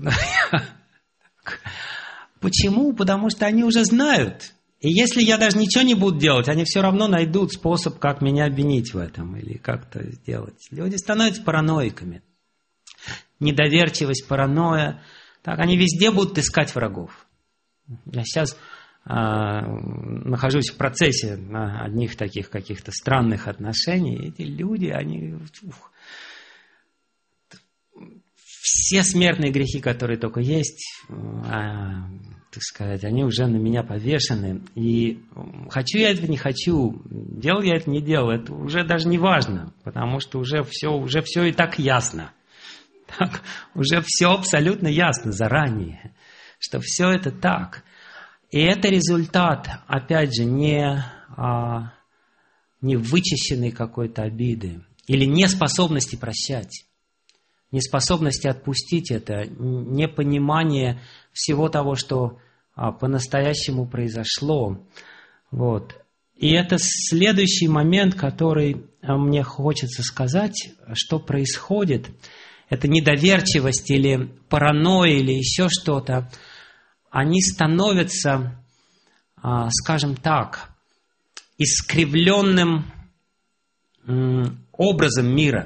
Почему? Потому что они уже знают. И если я даже ничего не буду делать, они все равно найдут способ, как меня обвинить в этом или как-то сделать. Люди становятся параноиками. Недоверчивость, паранойя. Так, они везде будут искать врагов. Я сейчас нахожусь в процессе одних таких каких-то странных отношений. Эти люди, они все смертные грехи, которые только есть, так сказать, они уже на меня повешены. И хочу я этого, не хочу, делал я это, не делал, это уже даже не важно, потому что уже все и так ясно. Так, уже все абсолютно ясно заранее, что все это так. И это результат, опять же, не вычищенной какой-то обиды или неспособности прощать. Неспособности отпустить это, непонимание всего того, что по-настоящему произошло. Вот. И это следующий момент, который мне хочется сказать, что происходит. Это недоверчивость или паранойя или еще что-то. Они становятся, скажем так, искривленным образом мира.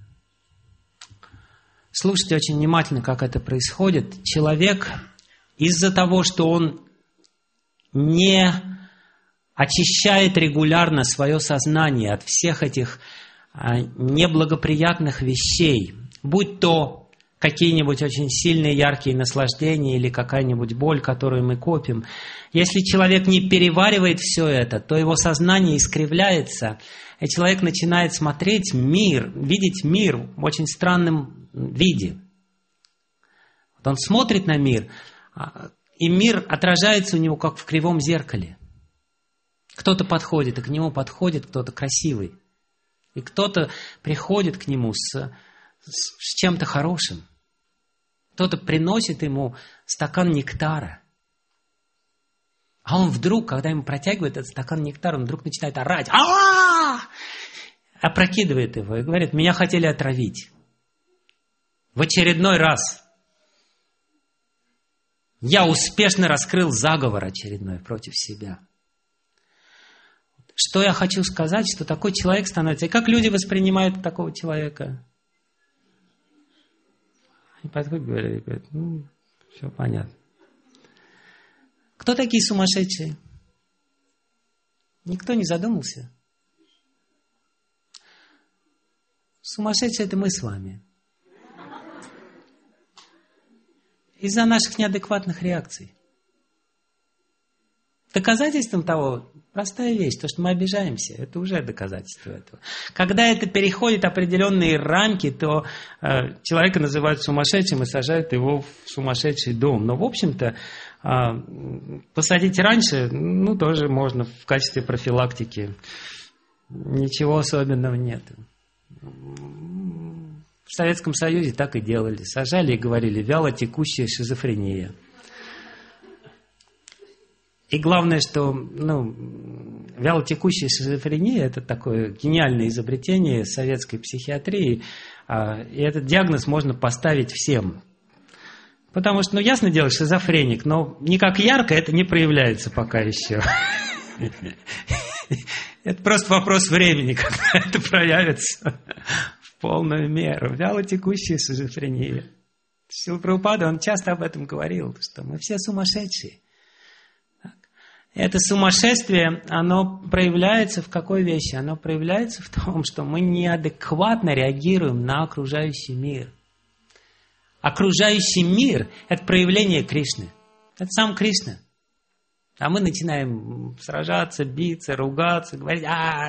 Слушайте очень внимательно, как это происходит. Человек из-за того, что он не очищает регулярно свое сознание от всех этих неблагоприятных вещей, будь то какие-нибудь очень сильные, яркие наслаждения или какая-нибудь боль, которую мы копим. Если человек не переваривает все это, то его сознание искривляется, и человек начинает смотреть мир, видеть мир в очень странном виде. Вот он смотрит на мир, и мир отражается у него, как в кривом зеркале. Кто-то подходит, и к нему подходит кто-то красивый. И кто-то приходит к нему с чем-то хорошим. Кто-то приносит ему стакан нектара. А он вдруг, когда ему протягивает этот стакан нектара, он вдруг начинает орать. Опрокидывает его и говорит: меня хотели отравить. В очередной раз. Я успешно раскрыл заговор очередной против себя. Что я хочу сказать, что такой человек становится. И как люди воспринимают такого человека? Они подходят и говорят, все понятно. Кто такие сумасшедшие? Никто не задумался. Сумасшедшие – это мы с вами. Из-за наших неадекватных реакций. Доказательством того простая вещь, то, что мы обижаемся, это уже доказательство этого. Когда это переходит определенные рамки, то человека называют сумасшедшим и сажают его в сумасшедший дом. Но, в общем-то, посадить раньше, тоже можно в качестве профилактики. Ничего особенного нет. В Советском Союзе так и делали. Сажали и говорили: вяло текущая шизофрения. И главное, что вялотекущая шизофрения – это такое гениальное изобретение советской психиатрии. И этот диагноз можно поставить всем. Потому что, ясно дело, шизофреник, но никак ярко это не проявляется пока еще. Это просто вопрос времени, когда это проявится в полную меру. Вялотекущая шизофрения. Шрила Прабхупада, он часто об этом говорил, что мы все сумасшедшие. Это сумасшествие, оно проявляется в какой вещи? Оно проявляется в том, что мы неадекватно реагируем на окружающий мир. Окружающий мир – это проявление Кришны. Это сам Кришна. А мы начинаем сражаться, биться, ругаться, говорить.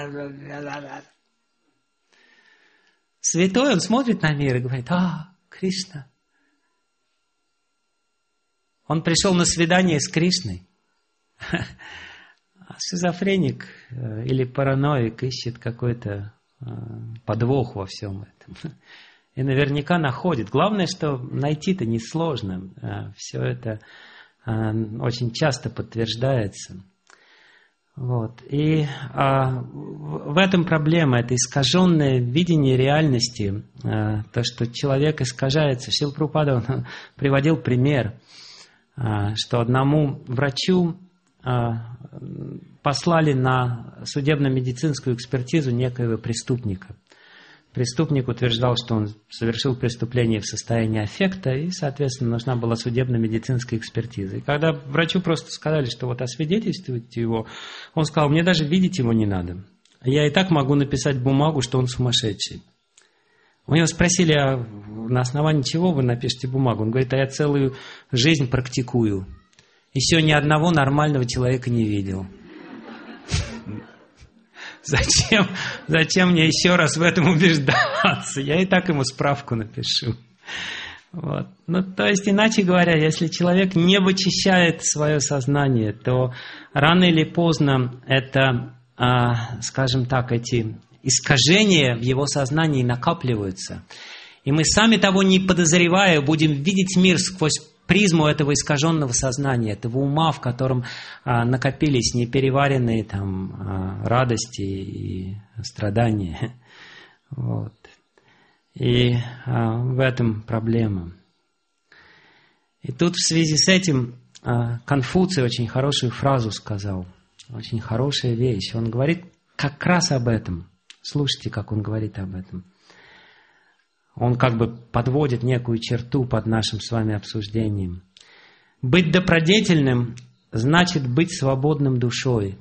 Святой, он смотрит на мир и говорит: Кришна. Он пришел на свидание с Кришной. Шизофреник или параноик ищет какой-то подвох во всем этом. И наверняка находит. Главное, что найти-то несложно. Все это очень часто подтверждается. Вот. И в этом проблема, это искаженное видение реальности, то, что человек искажается. Шрила Прабхупада, он приводил пример, что одному врачу послали на судебно-медицинскую экспертизу некоего преступника. Преступник утверждал, что он совершил преступление в состоянии аффекта, и, соответственно, нужна была судебно-медицинская экспертиза. И когда врачу просто сказали, что освидетельствуйте его, он сказал: мне даже видеть его не надо. Я и так могу написать бумагу, что он сумасшедший. У него спросили, а на основании чего вы напишете бумагу? Он говорит, а я целую жизнь практикую. Еще ни одного нормального человека не видел. Зачем мне еще раз в этом убеждаться? Я и так ему справку напишу. Вот. Ну, то есть, иначе говоря, если человек не вычищает свое сознание, то рано или поздно это, скажем так, эти искажения в его сознании накапливаются. И мы, сами того не подозревая, будем видеть мир сквозь призму этого искаженного сознания, этого ума, в котором накопились непереваренные там радости и страдания. Вот. И в этом проблема. И тут в связи с этим Конфуций очень хорошую фразу сказал, очень хорошая вещь. Он говорит как раз об этом. Слушайте, как он говорит об этом. Он как бы подводит некую черту под нашим с вами обсуждением. Быть добродетельным значит быть свободным душой.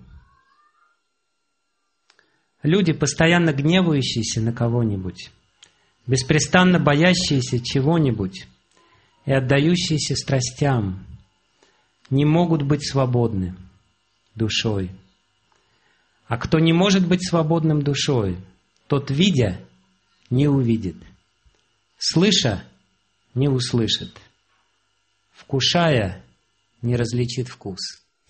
Люди, постоянно гневающиеся на кого-нибудь, беспрестанно боящиеся чего-нибудь и отдающиеся страстям, не могут быть свободны душой. А кто не может быть свободным душой, тот, видя, не увидит, слыша, не услышит, вкушая, не различит вкус.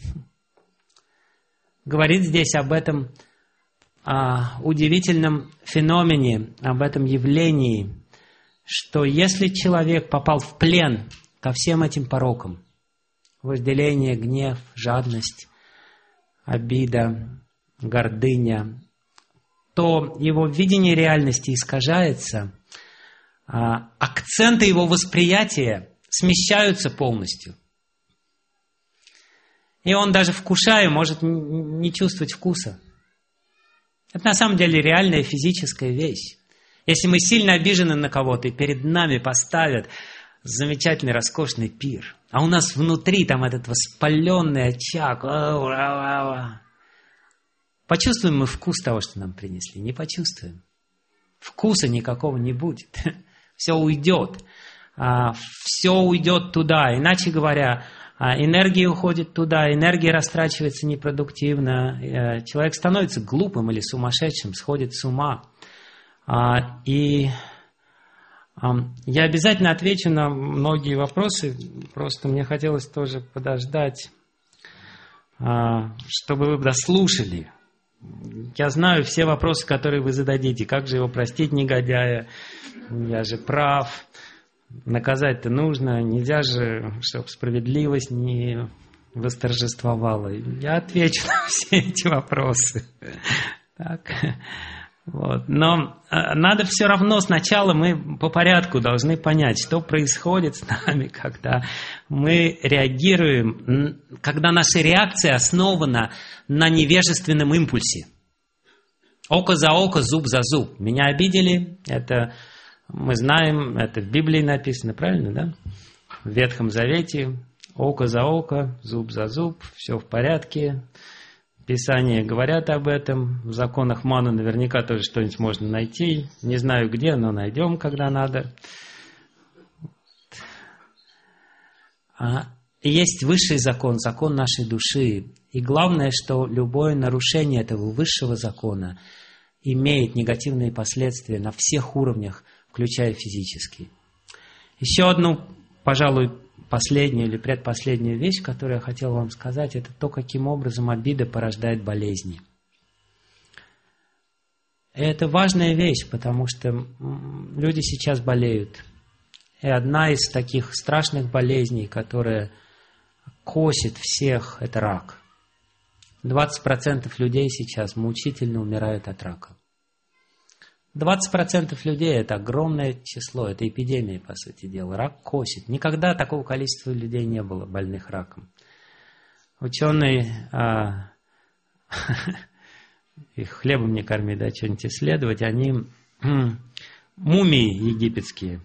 Говорит здесь об этом удивительном феномене, об этом явлении, что если человек попал в плен ко всем этим порокам, вожделение, гнев, жадность, обида, гордыня, то его видение реальности искажается, акценты его восприятия смещаются полностью. И он даже вкушая может не чувствовать вкуса. Это на самом деле реальная физическая вещь. Если мы сильно обижены на кого-то, и перед нами поставят замечательный, роскошный пир, а у нас внутри там этот воспаленный очаг, почувствуем мы вкус того, что нам принесли? Не почувствуем. Вкуса никакого не будет. Все уйдет. Все уйдет туда. Иначе говоря, энергия уходит туда, энергия растрачивается непродуктивно, человек становится глупым или сумасшедшим, сходит с ума. И я обязательно отвечу на многие вопросы, просто мне хотелось тоже подождать, чтобы вы дослушали. Я знаю все вопросы, которые вы зададите. Как же его простить, негодяя? Я же прав. Наказать-то нужно. Нельзя же, чтобы справедливость не восторжествовала. Я отвечу на все эти вопросы. Так. Вот. Но надо все равно сначала мы по порядку должны понять, что происходит с нами, когда мы реагируем, когда наша реакция основана на невежественном импульсе. Око за око, зуб за зуб. Меня обидели, это мы знаем, это в Библии написано, правильно, да? В Ветхом Завете око за око, зуб за зуб, все в порядке. Писания говорят об этом. В законах Мана наверняка тоже что-нибудь можно найти. Не знаю где, но найдем, когда надо. Есть высший закон, закон нашей души. И главное, что любое нарушение этого высшего закона имеет негативные последствия на всех уровнях, включая физический. Еще одну, пожалуй, последнюю или предпоследнюю вещь, которую я хотел вам сказать, это то, каким образом обида порождает болезни. И это важная вещь, потому что люди сейчас болеют. И одна из таких страшных болезней, которая косит всех, это рак. 20% людей сейчас мучительно умирают от рака. 20% людей – это огромное число, это эпидемия, по сути дела. Рак косит. Никогда такого количества людей не было, больных раком. Ученые, их хлебом не кормить, да, что-нибудь исследовать, они мумии египетские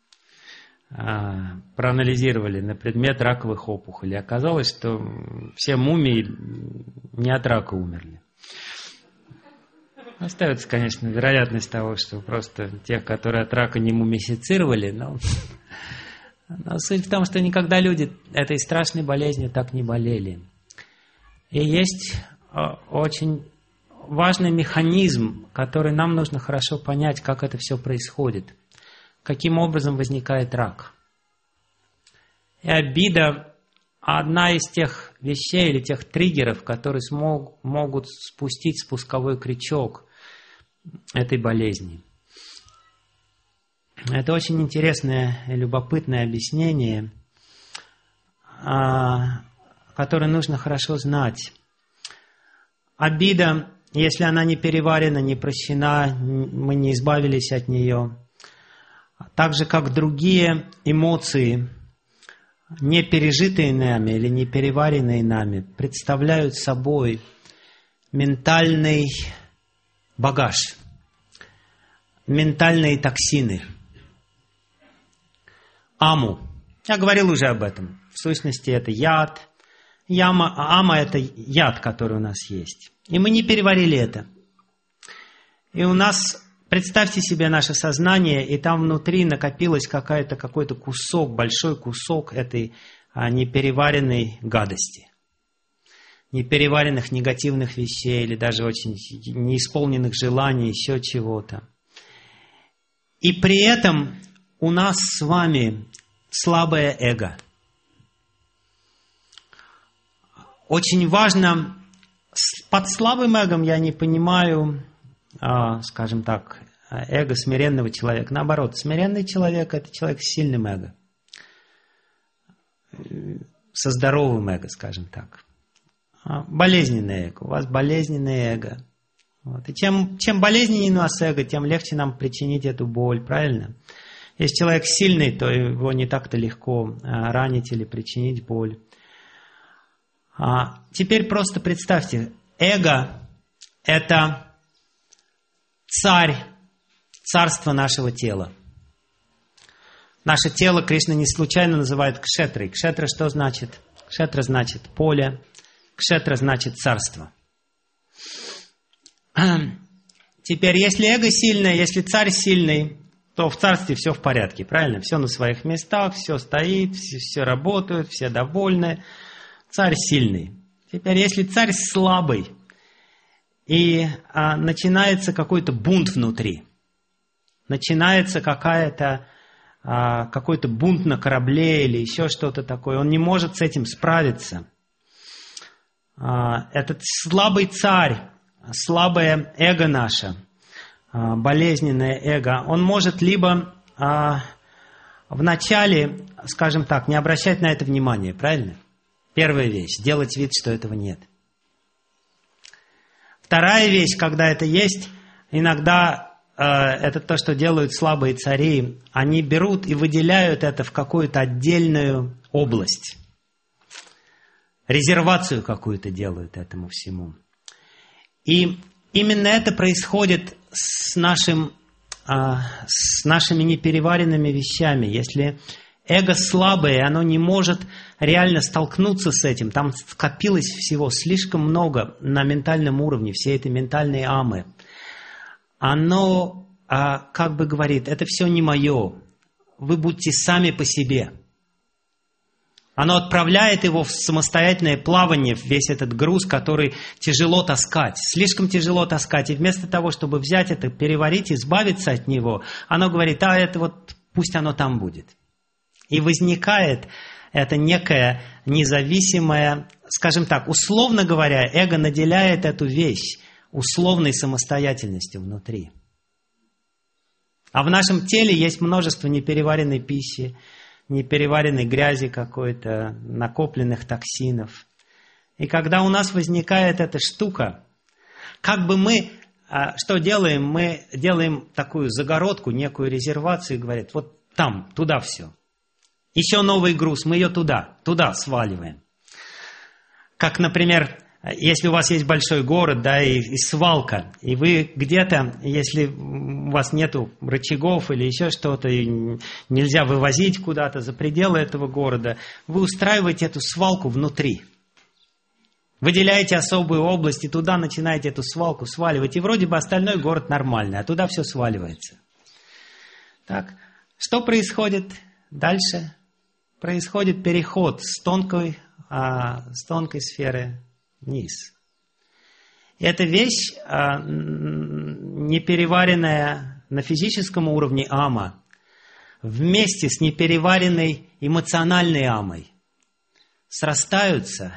проанализировали на предмет раковых опухолей. Оказалось, что все мумии не от рака умерли. Остается, конечно, вероятность того, что просто тех, которые от рака не мумифицировали, но суть в том, что никогда люди этой страшной болезнью так не болели. И есть очень важный механизм, который нам нужно хорошо понять, как это все происходит, каким образом возникает рак. И обида – одна из тех вещей или тех триггеров, которые могут спустить спусковой крючок этой болезни. Это очень интересное и любопытное объяснение, которое нужно хорошо знать. Обида, если она не переварена, не прощена, мы не избавились от нее, так же, как другие эмоции, не пережитые нами или не переваренные нами, представляют собой ментальный багаж, ментальные токсины. Аму. Я говорил уже об этом. В сущности, это яд. Ама – это яд, который у нас есть. И мы не переварили это. И у нас, представьте себе наше сознание, и там внутри накопилось какой-то кусок, большой кусок этой непереваренной гадости. Непереваренных негативных вещей, или даже очень неисполненных желаний, еще чего-то. И при этом у нас с вами слабое эго. Очень важно, под слабым эгом я не понимаю, скажем так, эго смиренного человека. Наоборот, смиренный человек – это человек с сильным эго. Со здоровым эго, скажем так. Болезненное эго. У вас болезненное эго. Вот. И чем болезненнее у нас эго, тем легче нам причинить эту боль, правильно? Если человек сильный, то его не так-то легко ранить или причинить боль. Теперь просто представьте, эго – это царство нашего тела. Наше тело Кришна не случайно называет кшетрой. Кшетра что значит? Кшетра значит поле, кшетра значит царство. Теперь, если эго сильное, если царь сильный, то в царстве все в порядке, правильно? Все на своих местах, все стоит, все работают, все довольны. Царь сильный. Теперь, если царь слабый, и начинается какой-то бунт внутри, начинается какой-то бунт на корабле или еще что-то такое, он не может с этим справиться. Этот слабый царь, слабое эго наше, болезненное эго, он может либо вначале, скажем так, не обращать на это внимания, правильно? Первая вещь – делать вид, что этого нет. Вторая вещь, когда это есть, иногда это то, что делают слабые цари, они берут и выделяют это в какую-то отдельную область. Резервацию какую-то делают этому всему. И именно это происходит с нашими непереваренными вещами. Если эго слабое, оно не может реально столкнуться с этим. Там скопилось всего слишком много на ментальном уровне, все эти ментальные амы. Оно как бы говорит, это все не мое, вы будьте сами по себе. Оно отправляет его в самостоятельное плавание, весь этот груз, который тяжело таскать. Слишком тяжело таскать. И вместо того, чтобы взять это, переварить, избавиться от него, оно говорит, это вот пусть оно там будет. И возникает это некое независимое, скажем так, условно говоря, эго наделяет эту вещь условной самостоятельностью внутри. А в нашем теле есть множество непереваренной пищи, непереваренной грязи какой-то, накопленных токсинов. И когда у нас возникает эта штука, как бы мы что делаем? Мы делаем такую загородку, некую резервацию и говорят, вот там, туда все. Еще новый груз, мы ее туда сваливаем. Как, например, если у вас есть большой город, да, и свалка, и вы где-то, если у вас нету рычагов или еще что-то, и нельзя вывозить куда-то за пределы этого города, вы устраиваете эту свалку внутри. Выделяете особую область и туда начинаете эту свалку сваливать. И вроде бы остальной город нормальный, а туда все сваливается. Так, что происходит дальше? Происходит переход с тонкой сферы вниз. И эта вещь, не переваренная на физическом уровне ама, вместе с непереваренной эмоциональной амой срастаются,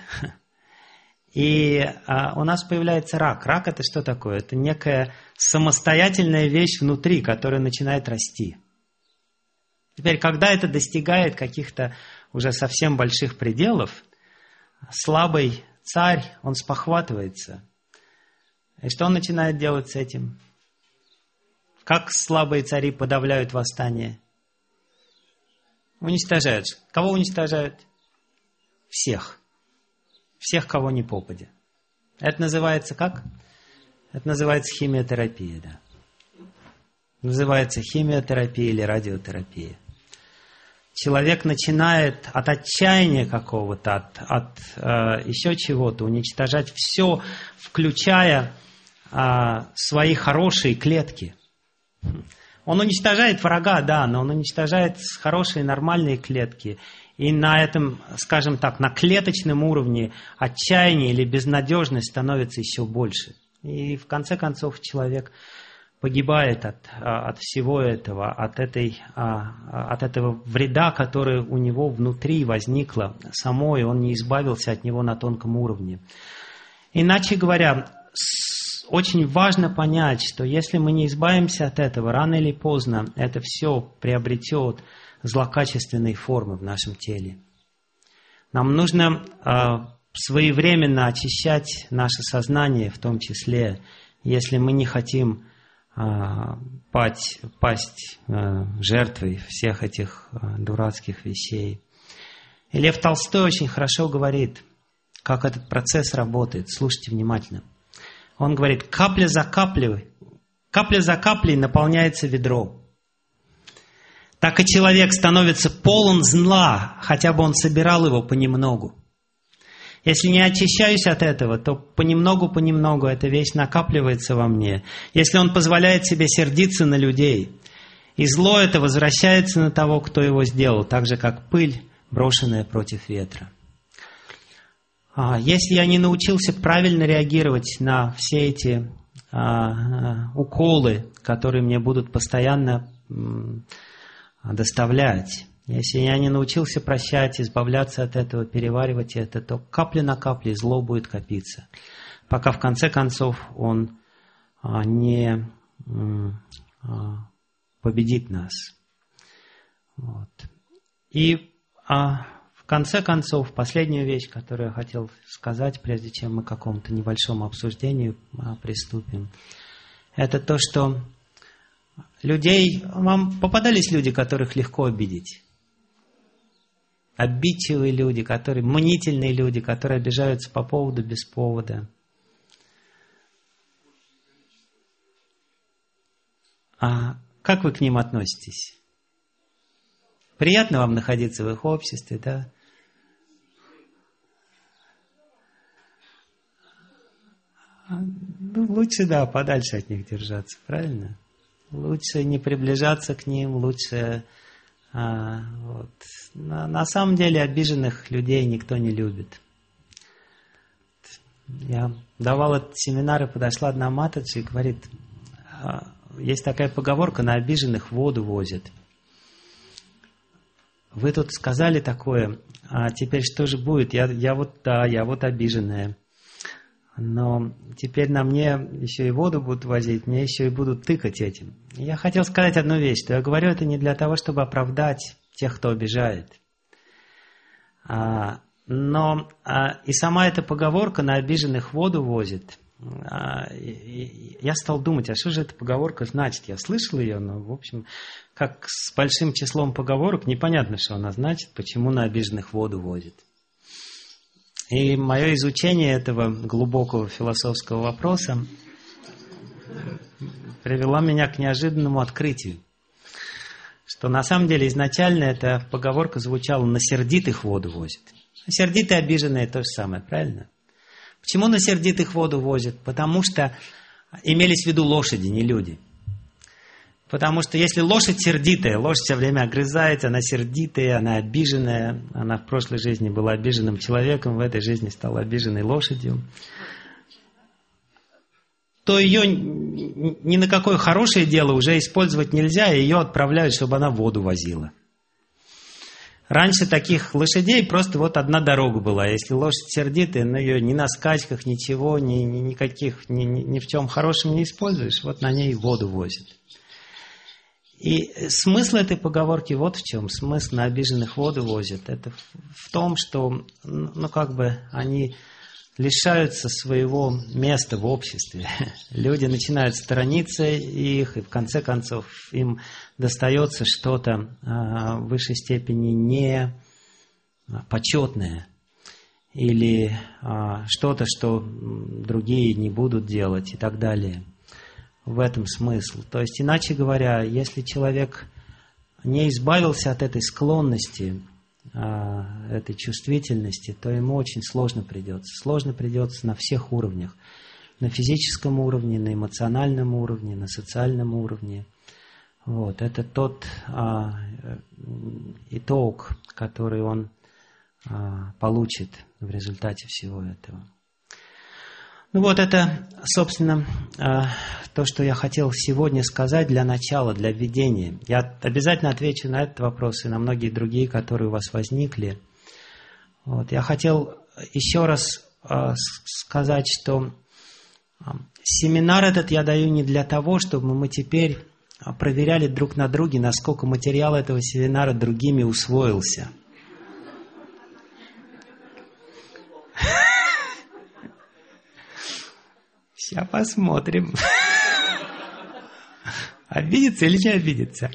и у нас появляется рак. Рак — это что такое? Это некая самостоятельная вещь внутри, которая начинает расти. Теперь, когда это достигает каких-то уже совсем больших пределов, слабый царь, он спохватывается. И что он начинает делать с этим? Как слабые цари подавляют восстание? Уничтожают. Кого уничтожают? Всех. Всех, кого ни попадя. Это называется как? Это называется химиотерапия, да. Называется химиотерапия или радиотерапия. Человек начинает от отчаяния какого-то, от еще чего-то уничтожать все, включая свои хорошие клетки. Он уничтожает врага, да, но он уничтожает хорошие нормальные клетки. И на этом, скажем так, на клеточном уровне отчаяние или безнадежность становится еще больше. И в конце концов человек погибает от всего этого, от этого вреда, который у него внутри возникло само, и он не избавился от него на тонком уровне. Иначе говоря, очень важно понять, что если мы не избавимся от этого, рано или поздно это все приобретет злокачественные формы в нашем теле. Нам нужно своевременно очищать наше сознание, в том числе, если мы не хотим пасть жертвой всех этих дурацких вещей. И Лев Толстой очень хорошо говорит, как этот процесс работает. Слушайте внимательно. Он говорит, капля за каплей наполняется ведро. Так и человек становится полон зла, хотя бы он собирал его понемногу. Если не очищаюсь от этого, то понемногу эта вещь накапливается во мне. Если он позволяет себе сердиться на людей, и зло это возвращается на того, кто его сделал, так же, как пыль, брошенная против ветра. Если я не научился правильно реагировать на все эти уколы, которые мне будут постоянно доставлять, если я не научился прощать, избавляться от этого, переваривать это, то капля на капле зло будет копиться, пока в конце концов он не победит нас. Вот. И в конце концов, последняя вещь, которую я хотел сказать, прежде чем мы к какому-то небольшому обсуждению приступим, это то, что вам попадались люди, которых легко обидеть. Обидчивые люди, мнительные люди, которые обижаются по поводу, без повода. А как вы к ним относитесь? Приятно вам находиться в их обществе, да? Лучше, да, подальше от них держаться, правильно? Лучше не приближаться к ним, лучше... Вот. На самом деле обиженных людей никто не любит. Я давал этот семинар, и подошла одна матаджи и говорит, есть такая поговорка, на обиженных воду возят. Вы тут сказали такое, а теперь что же будет? Я вот обиженная. Но теперь на мне еще и воду будут возить, мне еще и будут тыкать этим. Я хотел сказать одну вещь, что я говорю это не для того, чтобы оправдать тех, кто обижает. Но и сама эта поговорка «на обиженных воду возит». Я стал думать, а что же эта поговорка значит? Я слышал ее, но, в общем, как с большим числом поговорок, непонятно, что она значит, почему на обиженных воду возит. И мое изучение этого глубокого философского вопроса привело меня к неожиданному открытию, что на самом деле изначально эта поговорка звучала «на сердитых воду возит». Сердитые, обиженные — то же самое, правильно? Почему на сердитых воду возят? Потому что имелись в виду лошади, не люди. Потому что если лошадь сердитая, лошадь все время огрызается, она сердитая, она обиженная, она в прошлой жизни была обиженным человеком, в этой жизни стала обиженной лошадью, то ее ни на какое хорошее дело уже использовать нельзя, и ее отправляют, чтобы она воду возила. Раньше таких лошадей просто вот одна дорога была. Если лошадь сердитая, но ее ни на скачках, ничего, никаких, ни в чем хорошем не используешь, вот на ней воду возят. И смысл этой поговорки вот в чем. Смысл на обиженных воду возят. Это в том, что они лишаются своего места в обществе. Люди начинают сторониться их, и в конце концов им достается что-то в высшей степени не почетное. Или что-то, что другие не будут делать и так далее. В этом смысл. То есть, иначе говоря, если человек не избавился от этой склонности, этой чувствительности, то ему очень сложно придется. Сложно придется на всех уровнях. На физическом уровне, на эмоциональном уровне, на социальном уровне. Вот. Это тот итог, который он получит в результате всего этого. Ну вот это, собственно, то, что я хотел сегодня сказать для начала, для введения. Я обязательно отвечу на этот вопрос и на многие другие, которые у вас возникли. Вот. Я хотел еще раз сказать, что семинар этот я даю не для того, чтобы мы теперь проверяли друг на друге, насколько материал этого семинара другими усвоился. Сейчас посмотрим. Обидится или не обидится?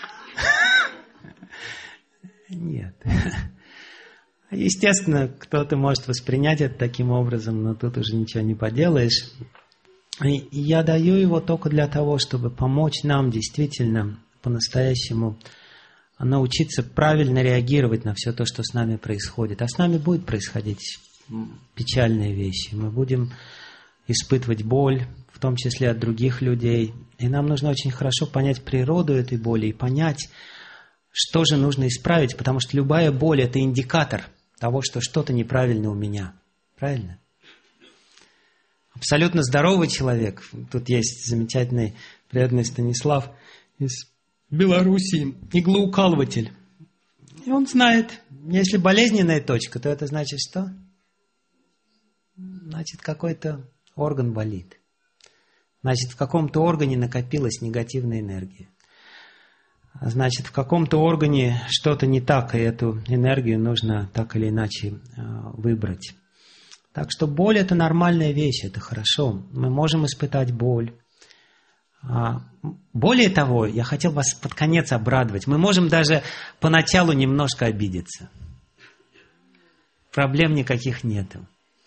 Нет. Естественно, кто-то может воспринять это таким образом, но тут уже ничего не поделаешь. И я даю его только для того, чтобы помочь нам действительно по-настоящему научиться правильно реагировать на все то, что с нами происходит. А с нами будет происходить печальные вещи. Мы будем испытывать боль, в том числе от других людей. И нам нужно очень хорошо понять природу этой боли и понять, что же нужно исправить, потому что любая боль – это индикатор того, что что-то неправильно у меня. Правильно? Абсолютно здоровый человек. Тут есть замечательный, преданный Станислав из Белоруссии, иглоукалыватель. И он знает, если болезненная точка, то это значит что? Значит, какой-то орган болит. Значит, в каком-то органе накопилась негативная энергия. Значит, в каком-то органе что-то не так, и эту энергию нужно так или иначе выбрать. Так что боль – это нормальная вещь, это хорошо. Мы можем испытать боль. Более того, я хотел вас под конец обрадовать. Мы можем даже поначалу немножко обидеться. Проблем никаких нету.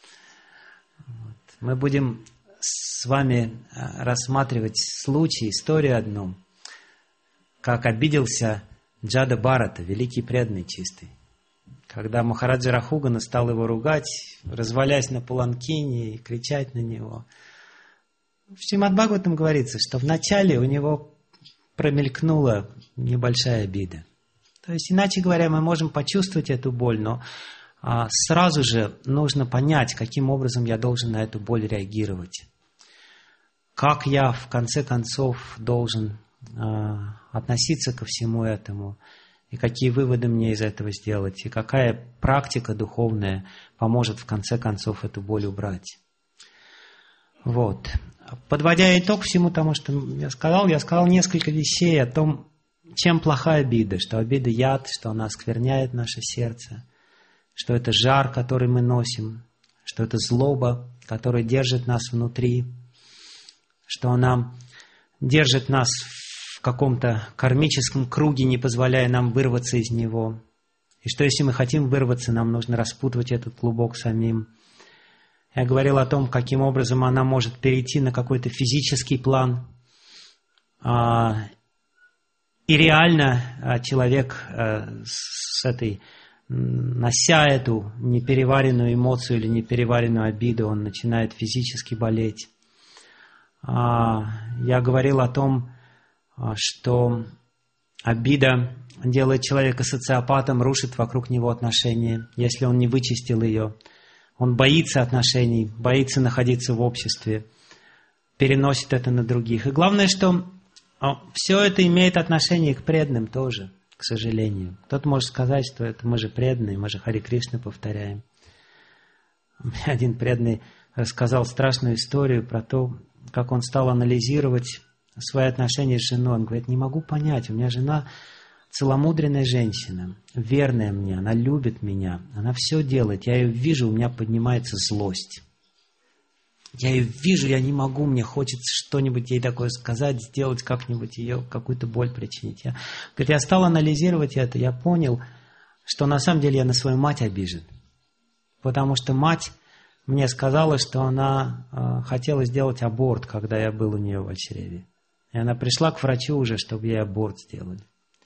Мы будем с вами рассматривать случай, историю одну, как обиделся Джада Бхарата, великий преданный чистый. Когда Махараджа Рахугана стал его ругать, развалясь на паланкине и кричать на него. В Шримад-Бхагаватам говорится, что вначале у него промелькнула небольшая обида. То есть, иначе говоря, мы можем почувствовать эту боль, но сразу же нужно понять, каким образом я должен на эту боль реагировать. Как я, в конце концов, должен относиться ко всему этому. И какие выводы мне из этого сделать. И какая практика духовная поможет, в конце концов, эту боль убрать. Вот. Подводя итог всему тому, что я сказал несколько вещей о том, чем плоха обида. Что обида яд, что она оскверняет наше сердце. Что это жар, который мы носим, что это злоба, которая держит нас внутри, что она держит нас в каком-то кармическом круге, не позволяя нам вырваться из него, и что если мы хотим вырваться, нам нужно распутывать этот клубок самим. Я говорил о том, каким образом она может перейти на какой-то физический план, и реально человек с этой нося эту непереваренную эмоцию или непереваренную обиду, он начинает физически болеть. Я говорил о том, что обида делает человека социопатом, рушит вокруг него отношения, если он не вычистил ее. Он боится отношений, боится находиться в обществе, переносит это на других. И главное, что все это имеет отношение к преданным тоже, к сожалению. Кто-то может сказать, что это мы же преданные, мы же Хари Кришна повторяем. Один преданный рассказал страшную историю про то, как он стал анализировать свои отношения с женой. Он говорит, не могу понять, у меня жена целомудренная женщина, верная мне, она любит меня, она все делает, я ее вижу, у меня поднимается злость. Я ее вижу, я не могу, мне хочется что-нибудь ей такое сказать, сделать как-нибудь ее, какую-то боль причинить. Я стал анализировать это, я понял, что на самом деле я на свою мать обижен. Потому что мать мне сказала, что она хотела сделать аборт, когда я был у нее в чреве. И она пришла к врачу уже, чтобы ей аборт сделали.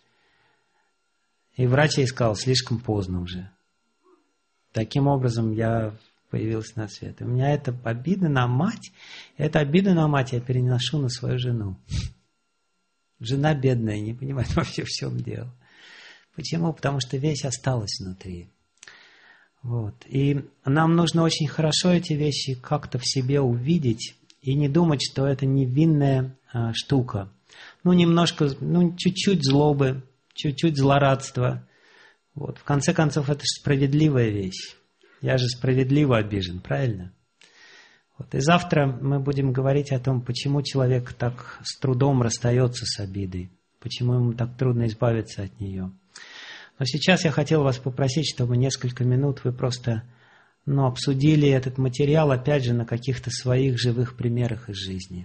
И врач ей сказал, слишком поздно уже. Таким образом, я появился на свет. И у меня это обида на мать. Эту обиду на мать я переношу на свою жену. Жена бедная, не понимает вообще, в чем дело. Почему? Потому что вещь осталась внутри. Вот. И нам нужно очень хорошо эти вещи как-то в себе увидеть и не думать, что это невинная штука. Немножко, чуть-чуть злобы, чуть-чуть злорадства. Вот. В конце концов, это же справедливая вещь. Я же справедливо обижен, правильно? Вот. И завтра мы будем говорить о том, почему человек так с трудом расстается с обидой, почему ему так трудно избавиться от нее. Но сейчас я хотел вас попросить, чтобы несколько минут вы просто обсудили этот материал, опять же, на каких-то своих живых примерах из жизни.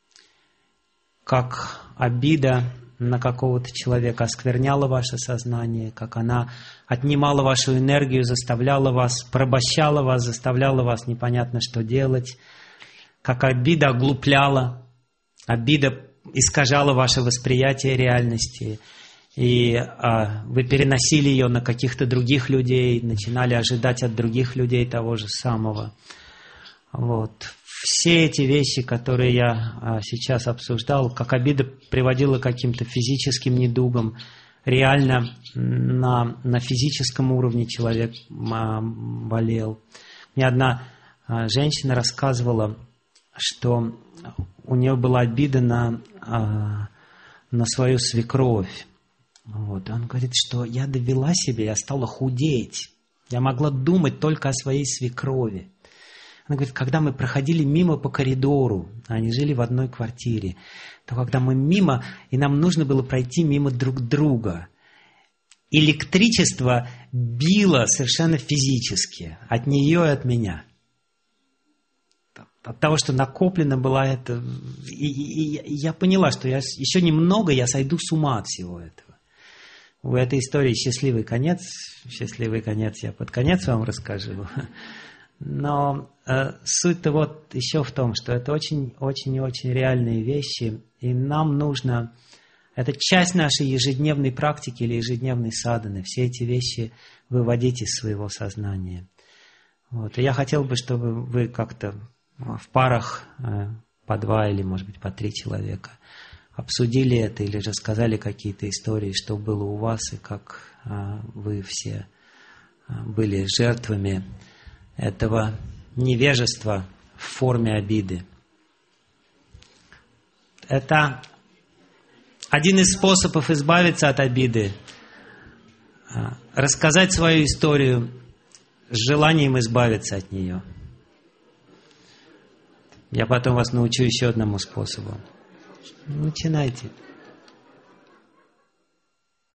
Как обида на какого-то человека оскверняла ваше сознание, как она отнимала вашу энергию, заставляла вас, порабощала вас, заставляла вас непонятно что делать, как обида оглупляла, обида искажала ваше восприятие реальности, и вы переносили ее на каких-то других людей, начинали ожидать от других людей того же самого. Вот. Все эти вещи, которые я сейчас обсуждал, как обида приводила к каким-то физическим недугам, реально на физическом уровне человек болел. Мне одна женщина рассказывала, что у нее была обида на свою свекровь. Вот. Он говорит, что я довела себя, я стала худеть. Я могла думать только о своей свекрови. Она говорит, когда мы проходили мимо по коридору, они жили в одной квартире, то когда мы мимо, и нам нужно было пройти мимо друг друга, электричество било совершенно физически от нее и от меня. От того, что накоплено была это... И я поняла, что еще немного, я сойду с ума от всего этого. У этой истории счастливый конец. Счастливый конец я под конец вам расскажу. Но суть-то вот еще в том, что это очень-очень реальные вещи, и нам нужно... Это часть нашей ежедневной практики или ежедневной садханы. Все эти вещи выводить из своего сознания. Вот. И я хотел бы, чтобы вы как-то в парах по 2 или, может быть, по 3 человека обсудили это или рассказали какие-то истории, что было у вас и как вы все были жертвами этого невежества в форме обиды. Это один из способов избавиться от обиды. Рассказать свою историю с желанием избавиться от нее. Я потом вас научу еще одному способу. Начинайте.